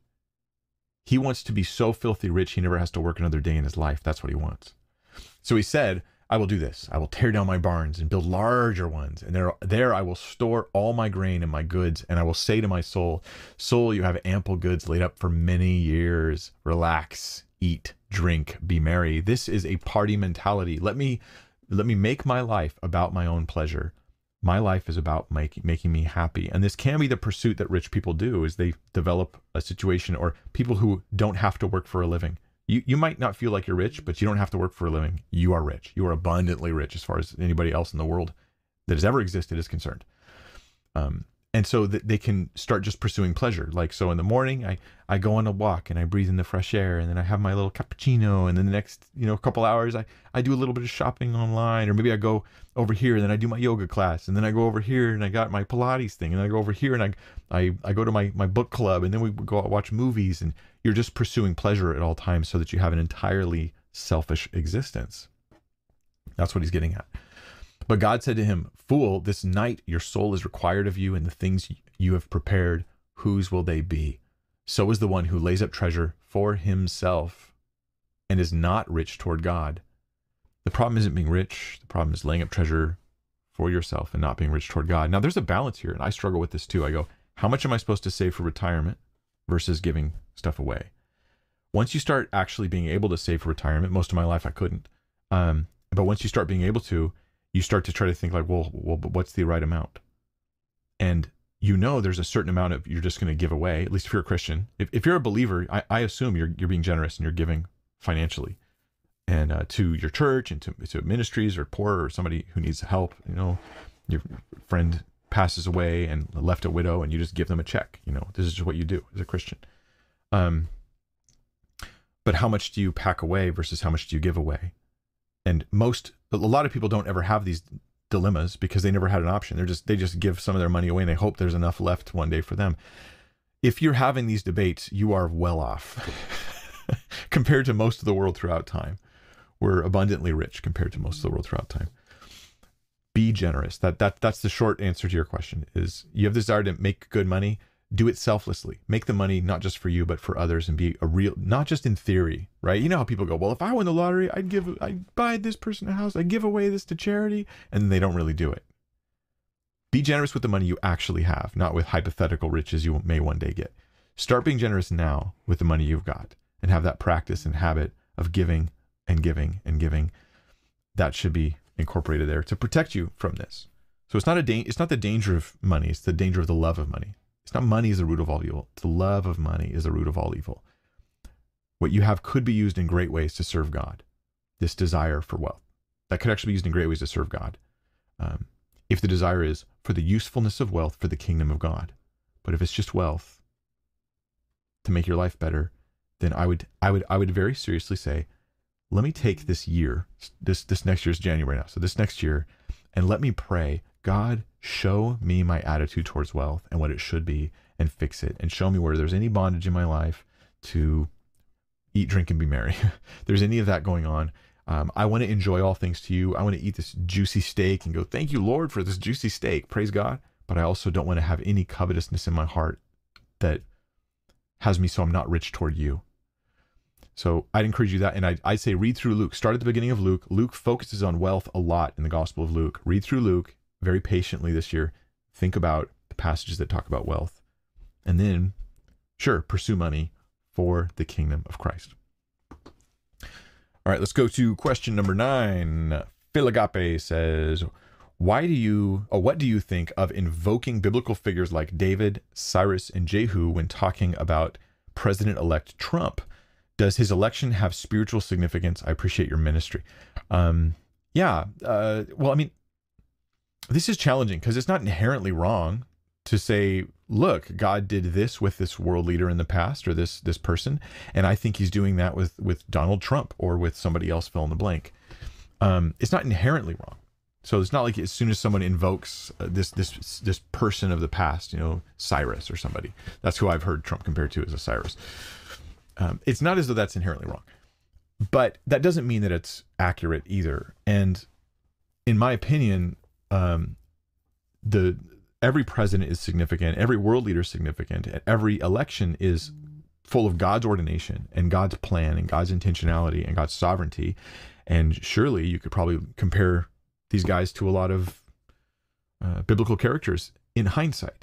He wants to be so filthy rich, he never has to work another day in his life. That's what he wants. So he said, I will do this. I will tear down my barns and build larger ones. And there, there I will store all my grain and my goods. And I will say to my soul, soul, you have ample goods laid up for many years. Relax, eat, drink, be merry. This is a party mentality. Let me, let me make my life about my own pleasure. My life is about make, making me happy. And this can be the pursuit that rich people do, is they develop a situation, or people who don't have to work for a living. You, you might not feel like you're rich, but you don't have to work for a living. You are rich. You are abundantly rich as far as anybody else in the world that has ever existed is concerned. Um, and so that they can start just pursuing pleasure. Like, so in the morning, I, I go on a walk and I breathe in the fresh air, and then I have my little cappuccino. And then the next, you know, couple hours, I, I do a little bit of shopping online, or maybe I go over here and then I do my yoga class, and then I go over here and I got my Pilates thing, and I go over here and I, I, I go to my, my book club, and then we go out watch movies, and you're just pursuing pleasure at all times so that you have an entirely selfish existence. That's what he's getting at. But God said to him, fool, this night your soul is required of you, and the things you have prepared, whose will they be? So is the one who lays up treasure for himself and is not rich toward God. The problem isn't being rich. The problem is laying up treasure for yourself and not being rich toward God. Now, there's a balance here, and I struggle with this too. I go, how much am I supposed to save for retirement versus giving stuff away? Once you start actually being able to save for retirement, most of my life I couldn't. Um, but once you start being able to, you start to try to think like, well, well, but what's the right amount? And you know there's a certain amount of you're just going to give away, at least if you're a Christian. If, if you're a believer, I, I assume you're you're being generous and you're giving financially, and uh, to your church and to, to ministries or poor or somebody who needs help. You know, your friend passes away and left a widow, and you just give them a check. You know, this is just what you do as a Christian. Um, but how much do you pack away versus how much do you give away? And most, a lot of people don't ever have these dilemmas because they never had an option. They're just, they just give some of their money away and they hope there's enough left one day for them. If you're having these debates, you are well off compared to most of the world throughout time. We're abundantly rich compared to most of the world throughout time. Be generous. That, that, that's the short answer to your question is you have the desire to make good money. Do it selflessly. Make the money not just for you, but for others, and be a real, not just in theory, right? You know how people go, well, if I won the lottery, I'd give, I'd buy this person a house, I'd give away this to charity, and then they don't really do it. Be generous with the money you actually have, not with hypothetical riches you may one day get. Start being generous now with the money you've got, and have that practice and habit of giving and giving and giving. That should be incorporated there to protect you from this. So it's not a da- it's not the danger of money, it's the danger of the love of money. It's not money is the root of all evil. The love of money is the root of all evil. What you have could be used in great ways to serve God. This desire for wealth. That could actually be used in great ways to serve God. Um, if the desire is for the usefulness of wealth for the kingdom of God. But if it's just wealth to make your life better, then I would I would I would very seriously say, let me take this year, this this next year's January now. So this next year, and let me pray, God, show me my attitude towards wealth and what it should be, and fix it, and show me where there's any bondage in my life to eat, drink, and be merry. There's any of that going on. Um, I want to enjoy all things to you. I want to eat this juicy steak and go, thank you, Lord, for this juicy steak. Praise God. But I also don't want to have any covetousness in my heart that has me so I'm not rich toward you. So I'd encourage you that. And I'd, I'd say read through Luke. Start at the beginning of Luke. Luke focuses on wealth a lot in the Gospel of Luke. Read through Luke very patiently this year. Think about the passages that talk about wealth. And then, sure, pursue money for the kingdom of Christ. All right, let's go to question number nine. Philagape says, why do you, or what do you think of invoking biblical figures like David, Cyrus, and Jehu when talking about President-elect Trump? Does his election have spiritual significance? I appreciate your ministry. Um, yeah, uh, well, I mean, this is challenging because it's not inherently wrong to say, look, God did this with this world leader in the past or this this person, and I think he's doing that with with Donald Trump or with somebody else, fill in the blank. Um, it's not inherently wrong. So it's not like as soon as someone invokes uh, this this this person of the past, you know, Cyrus or somebody. That's who I've heard Trump compared to as a Cyrus. Um, it's not as though that's inherently wrong. But that doesn't mean that it's accurate either. And in my opinion, um, the every president is significant, every world leader is significant, and every election is full of God's ordination and God's plan and God's intentionality and God's sovereignty. And surely you could probably compare these guys to a lot of uh, biblical characters in hindsight.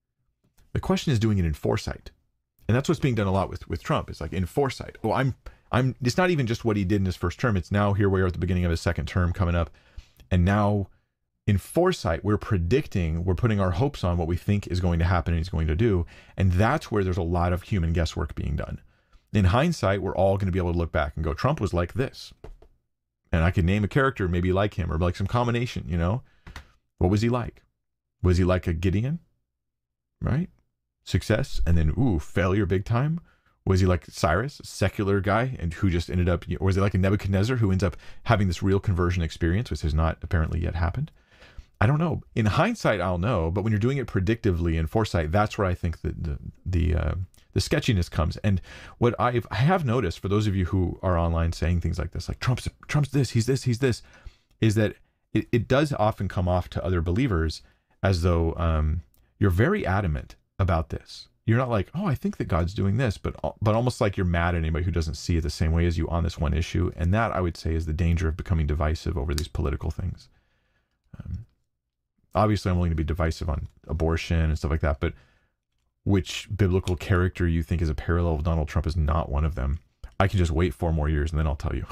The question is doing it in foresight. And that's what's being done a lot with, with Trump. It's like in foresight. Oh, I'm, I'm, it's not even just what he did in his first term. It's now here we are at the beginning of his second term coming up. And now in foresight, we're predicting, we're putting our hopes on what we think is going to happen and he's going to do. And that's where there's a lot of human guesswork being done. In hindsight, we're all going to be able to look back and go, Trump was like this. And I could name a character maybe like him or like some combination, you know? What was he like? Was he like a Gideon? Right? Success and then, ooh, failure big time? Was he like Cyrus, a secular guy, and who just ended up, or was he like a Nebuchadnezzar who ends up having this real conversion experience, which has not apparently yet happened? I don't know. In hindsight, I'll know, but when you're doing it predictively in foresight, that's where I think the the the, uh, the sketchiness comes. And what I've, I have noticed, for those of you who are online saying things like this, like Trump's Trump's this, he's this, he's this, is that it, it does often come off to other believers as though um, you're very adamant about this. You're not like, oh, I think that God's doing this, but but almost like you're mad at anybody who doesn't see it the same way as you on this one issue. And that, I would say, is the danger of becoming divisive over these political things. Um, obviously, I'm willing to be divisive on abortion and stuff like that, but which biblical character you think is a parallel of Donald Trump is not one of them. I can just wait four more years and then I'll tell you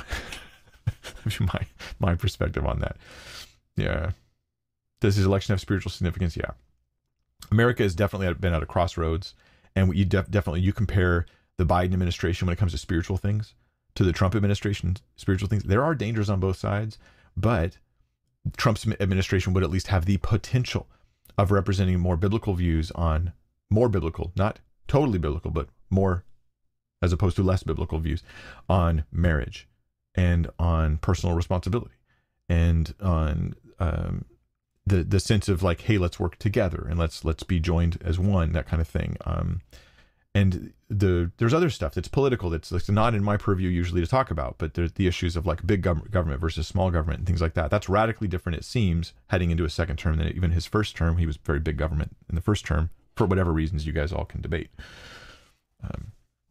my my perspective on that. Yeah. Does his election have spiritual significance? Yeah. America has definitely been at a crossroads, and you def- definitely you compare the Biden administration when it comes to spiritual things to the Trump administration spiritual things. There are dangers on both sides, but Trump's administration would at least have the potential of representing more biblical views on more biblical, not totally biblical, but more as opposed to less biblical views on marriage and on personal responsibility and on um, the the sense of like, hey, let's work together and let's let's be joined as one, that kind of thing. Um, and the there's other stuff that's political that's, that's not in my purview usually to talk about, but there's the issues of like big gov- government versus small government and things like that. That's radically different, it seems, heading into a second term than even his first term. He was very big government in the first term for whatever reasons you guys all can debate. Um,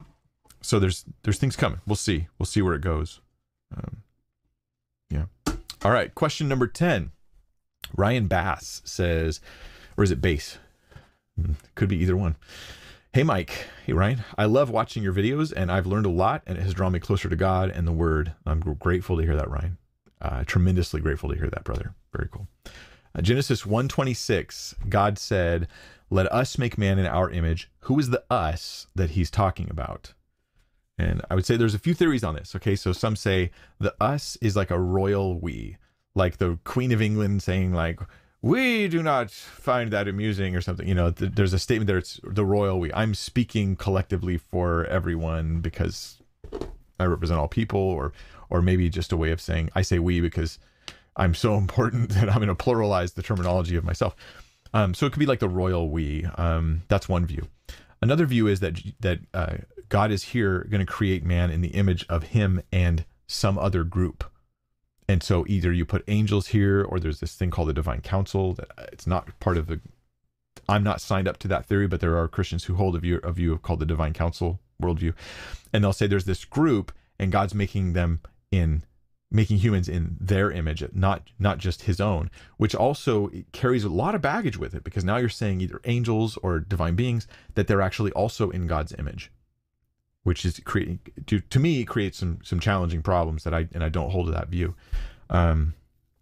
so there's there's things coming. We'll see. We'll see where it goes. Um, yeah. All right. Question number ten. Ryan Bass says, or is it Bass? Could be either one. Hey, Mike. Hey, Ryan. I love watching your videos, and I've learned a lot, and it has drawn me closer to God and the Word. I'm grateful to hear that, Ryan. Uh, tremendously grateful to hear that, brother. Very cool. Uh, Genesis one twenty-six, God said, let us make man in our image. Who is the us that he's talking about? And I would say there's a few theories on this. Okay, so some say the us is like a royal we, like the Queen of England saying like, we do not find that amusing or something. You know, th- there's a statement there, it's the royal we. I'm speaking collectively for everyone because I represent all people, or or maybe just a way of saying, I say we because I'm so important that I'm going to pluralize the terminology of myself. Um, so it could be like the royal we. Um, that's one view. Another view is that that uh, God is here going to create man in the image of him and some other group. And so either you put angels here, or there's this thing called the divine council that it's not part of the, I'm not signed up to that theory, but there are Christians who hold a view, a view called the divine council worldview. And they'll say there's this group and God's making them in, making humans in their image, not, not just his own, which also carries a lot of baggage with it, because now you're saying either angels or divine beings, that they're actually also in God's image, which is creating, to, to me, creates some some challenging problems that I and I don't hold to that view. Um,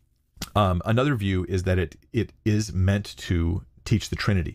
um, another view is that it it is meant to teach the Trinity,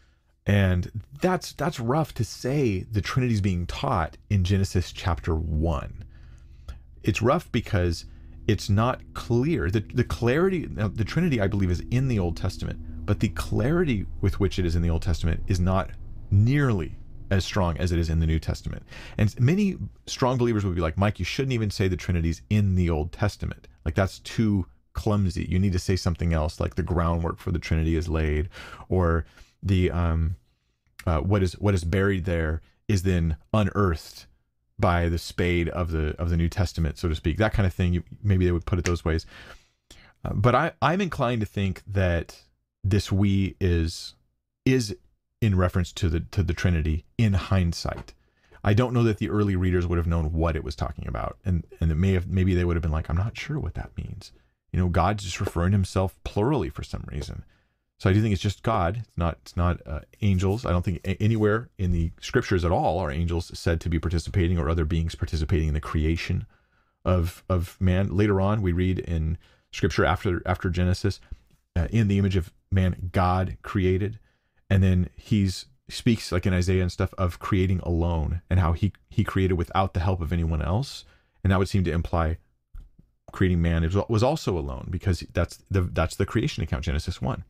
and that's that's rough to say the Trinity's being taught in Genesis chapter one. It's rough because it's not clear. The, the clarity, now, the Trinity, I believe, is in the Old Testament, but the clarity with which it is in the Old Testament is not nearly as strong as it is in the New Testament. And many strong believers would be like, Mike, you shouldn't even say the Trinity's in the Old Testament. Like, that's too clumsy. You need to say something else, like the groundwork for the Trinity is laid, or the um, uh, what is what is buried there is then unearthed by the spade of the of the New Testament, so to speak. That kind of thing. You, maybe they would put it those ways. Uh, but I, I'm inclined to think that this we is is in reference to the to the Trinity in hindsight. I don't know that the early readers would have known what it was talking about, and and it may have maybe they would have been like, I'm not sure what that means. You know, God's just referring to himself plurally for some reason. So I do think it's just God. It's not it's not uh, angels. I don't think a- anywhere in the scriptures at all are angels said to be participating or other beings participating in the creation of of man. Later on, we read in scripture after after Genesis, uh, in the image of man, God created, and then he's speaks like in Isaiah and stuff of creating alone and how he he created without the help of anyone else, and that would seem to imply creating man was also alone, because that's the that's the creation account, Genesis one.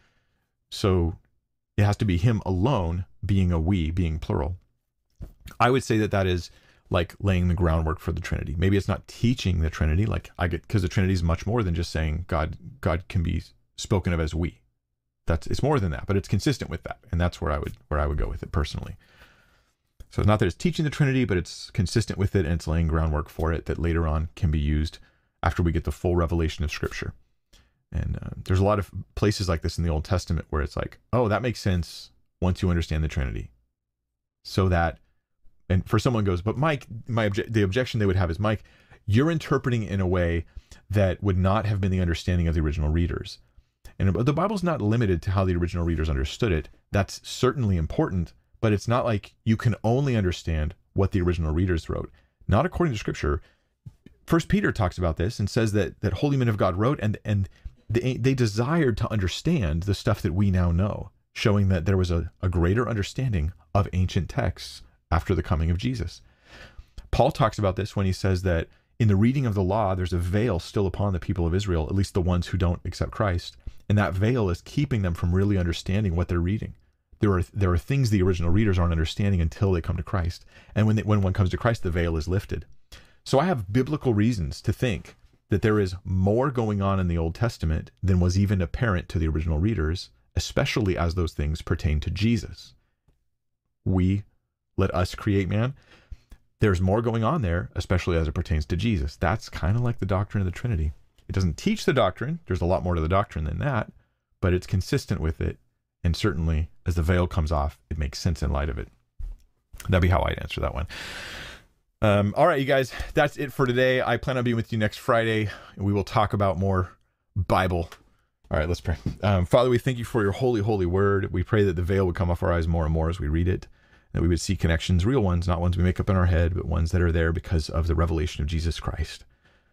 So it has to be him alone, being a we, being plural. I would say that that is like laying the groundwork for the Trinity. Maybe it's not teaching the Trinity, like I get, because the Trinity is much more than just saying God God can be spoken of as we. That's it's more than that, but it's consistent with that, and that's where I would where I would go with it personally. So it's not that it's teaching the Trinity, but it's consistent with it, and it's laying groundwork for it that later on can be used after we get the full revelation of Scripture. And uh, there's a lot of places like this in the Old Testament where it's like, oh, that makes sense once you understand the Trinity. So that, and for someone goes, but Mike, my obje- the objection they would have is, Mike, you're interpreting in a way that would not have been the understanding of the original readers. And the Bible's not limited to how the original readers understood it. That's certainly important, but it's not like you can only understand what the original readers wrote. Not according to Scripture. First Peter talks about this and says that that holy men of God wrote, and and they, they desired to understand the stuff that we now know, showing that there was a, a greater understanding of ancient texts after the coming of Jesus. Paul talks about this when he says that in the reading of the law, there's a veil still upon the people of Israel, at least the ones who don't accept Christ. And that veil is keeping them from really understanding what they're reading. There are there are things the original readers aren't understanding until they come to Christ. And when they, when one comes to Christ, the veil is lifted. So I have biblical reasons to think that there is more going on in the Old Testament than was even apparent to the original readers, especially as those things pertain to Jesus. We, let us create man. There's more going on there, especially as it pertains to Jesus. That's kind of like the doctrine of the Trinity. It doesn't teach the doctrine. There's a lot more to the doctrine than that, but it's consistent with it. And certainly, as the veil comes off, it makes sense in light of it. That'd be how I'd answer that one. Um, all right, you guys, that's it for today. I plan on being with you next Friday, and we will talk about more Bible. All right, let's pray. Um, Father, we thank you for your holy, holy word. We pray that the veil would come off our eyes more and more as we read it, that we would see connections, real ones, not ones we make up in our head, but ones that are there because of the revelation of Jesus Christ.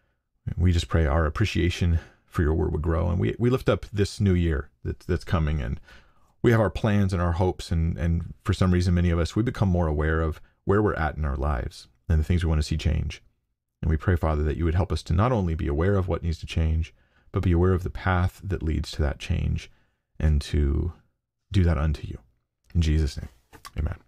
We just pray our appreciation for your word would grow, and we, we lift up this new year that, that's coming, and we have our plans and our hopes, and, and for some reason, many of us, we become more aware of where we're at in our lives and the things we want to see change. And we pray, Father, that you would help us to not only be aware of what needs to change, but be aware of the path that leads to that change, and to do that unto you. In Jesus' name, amen.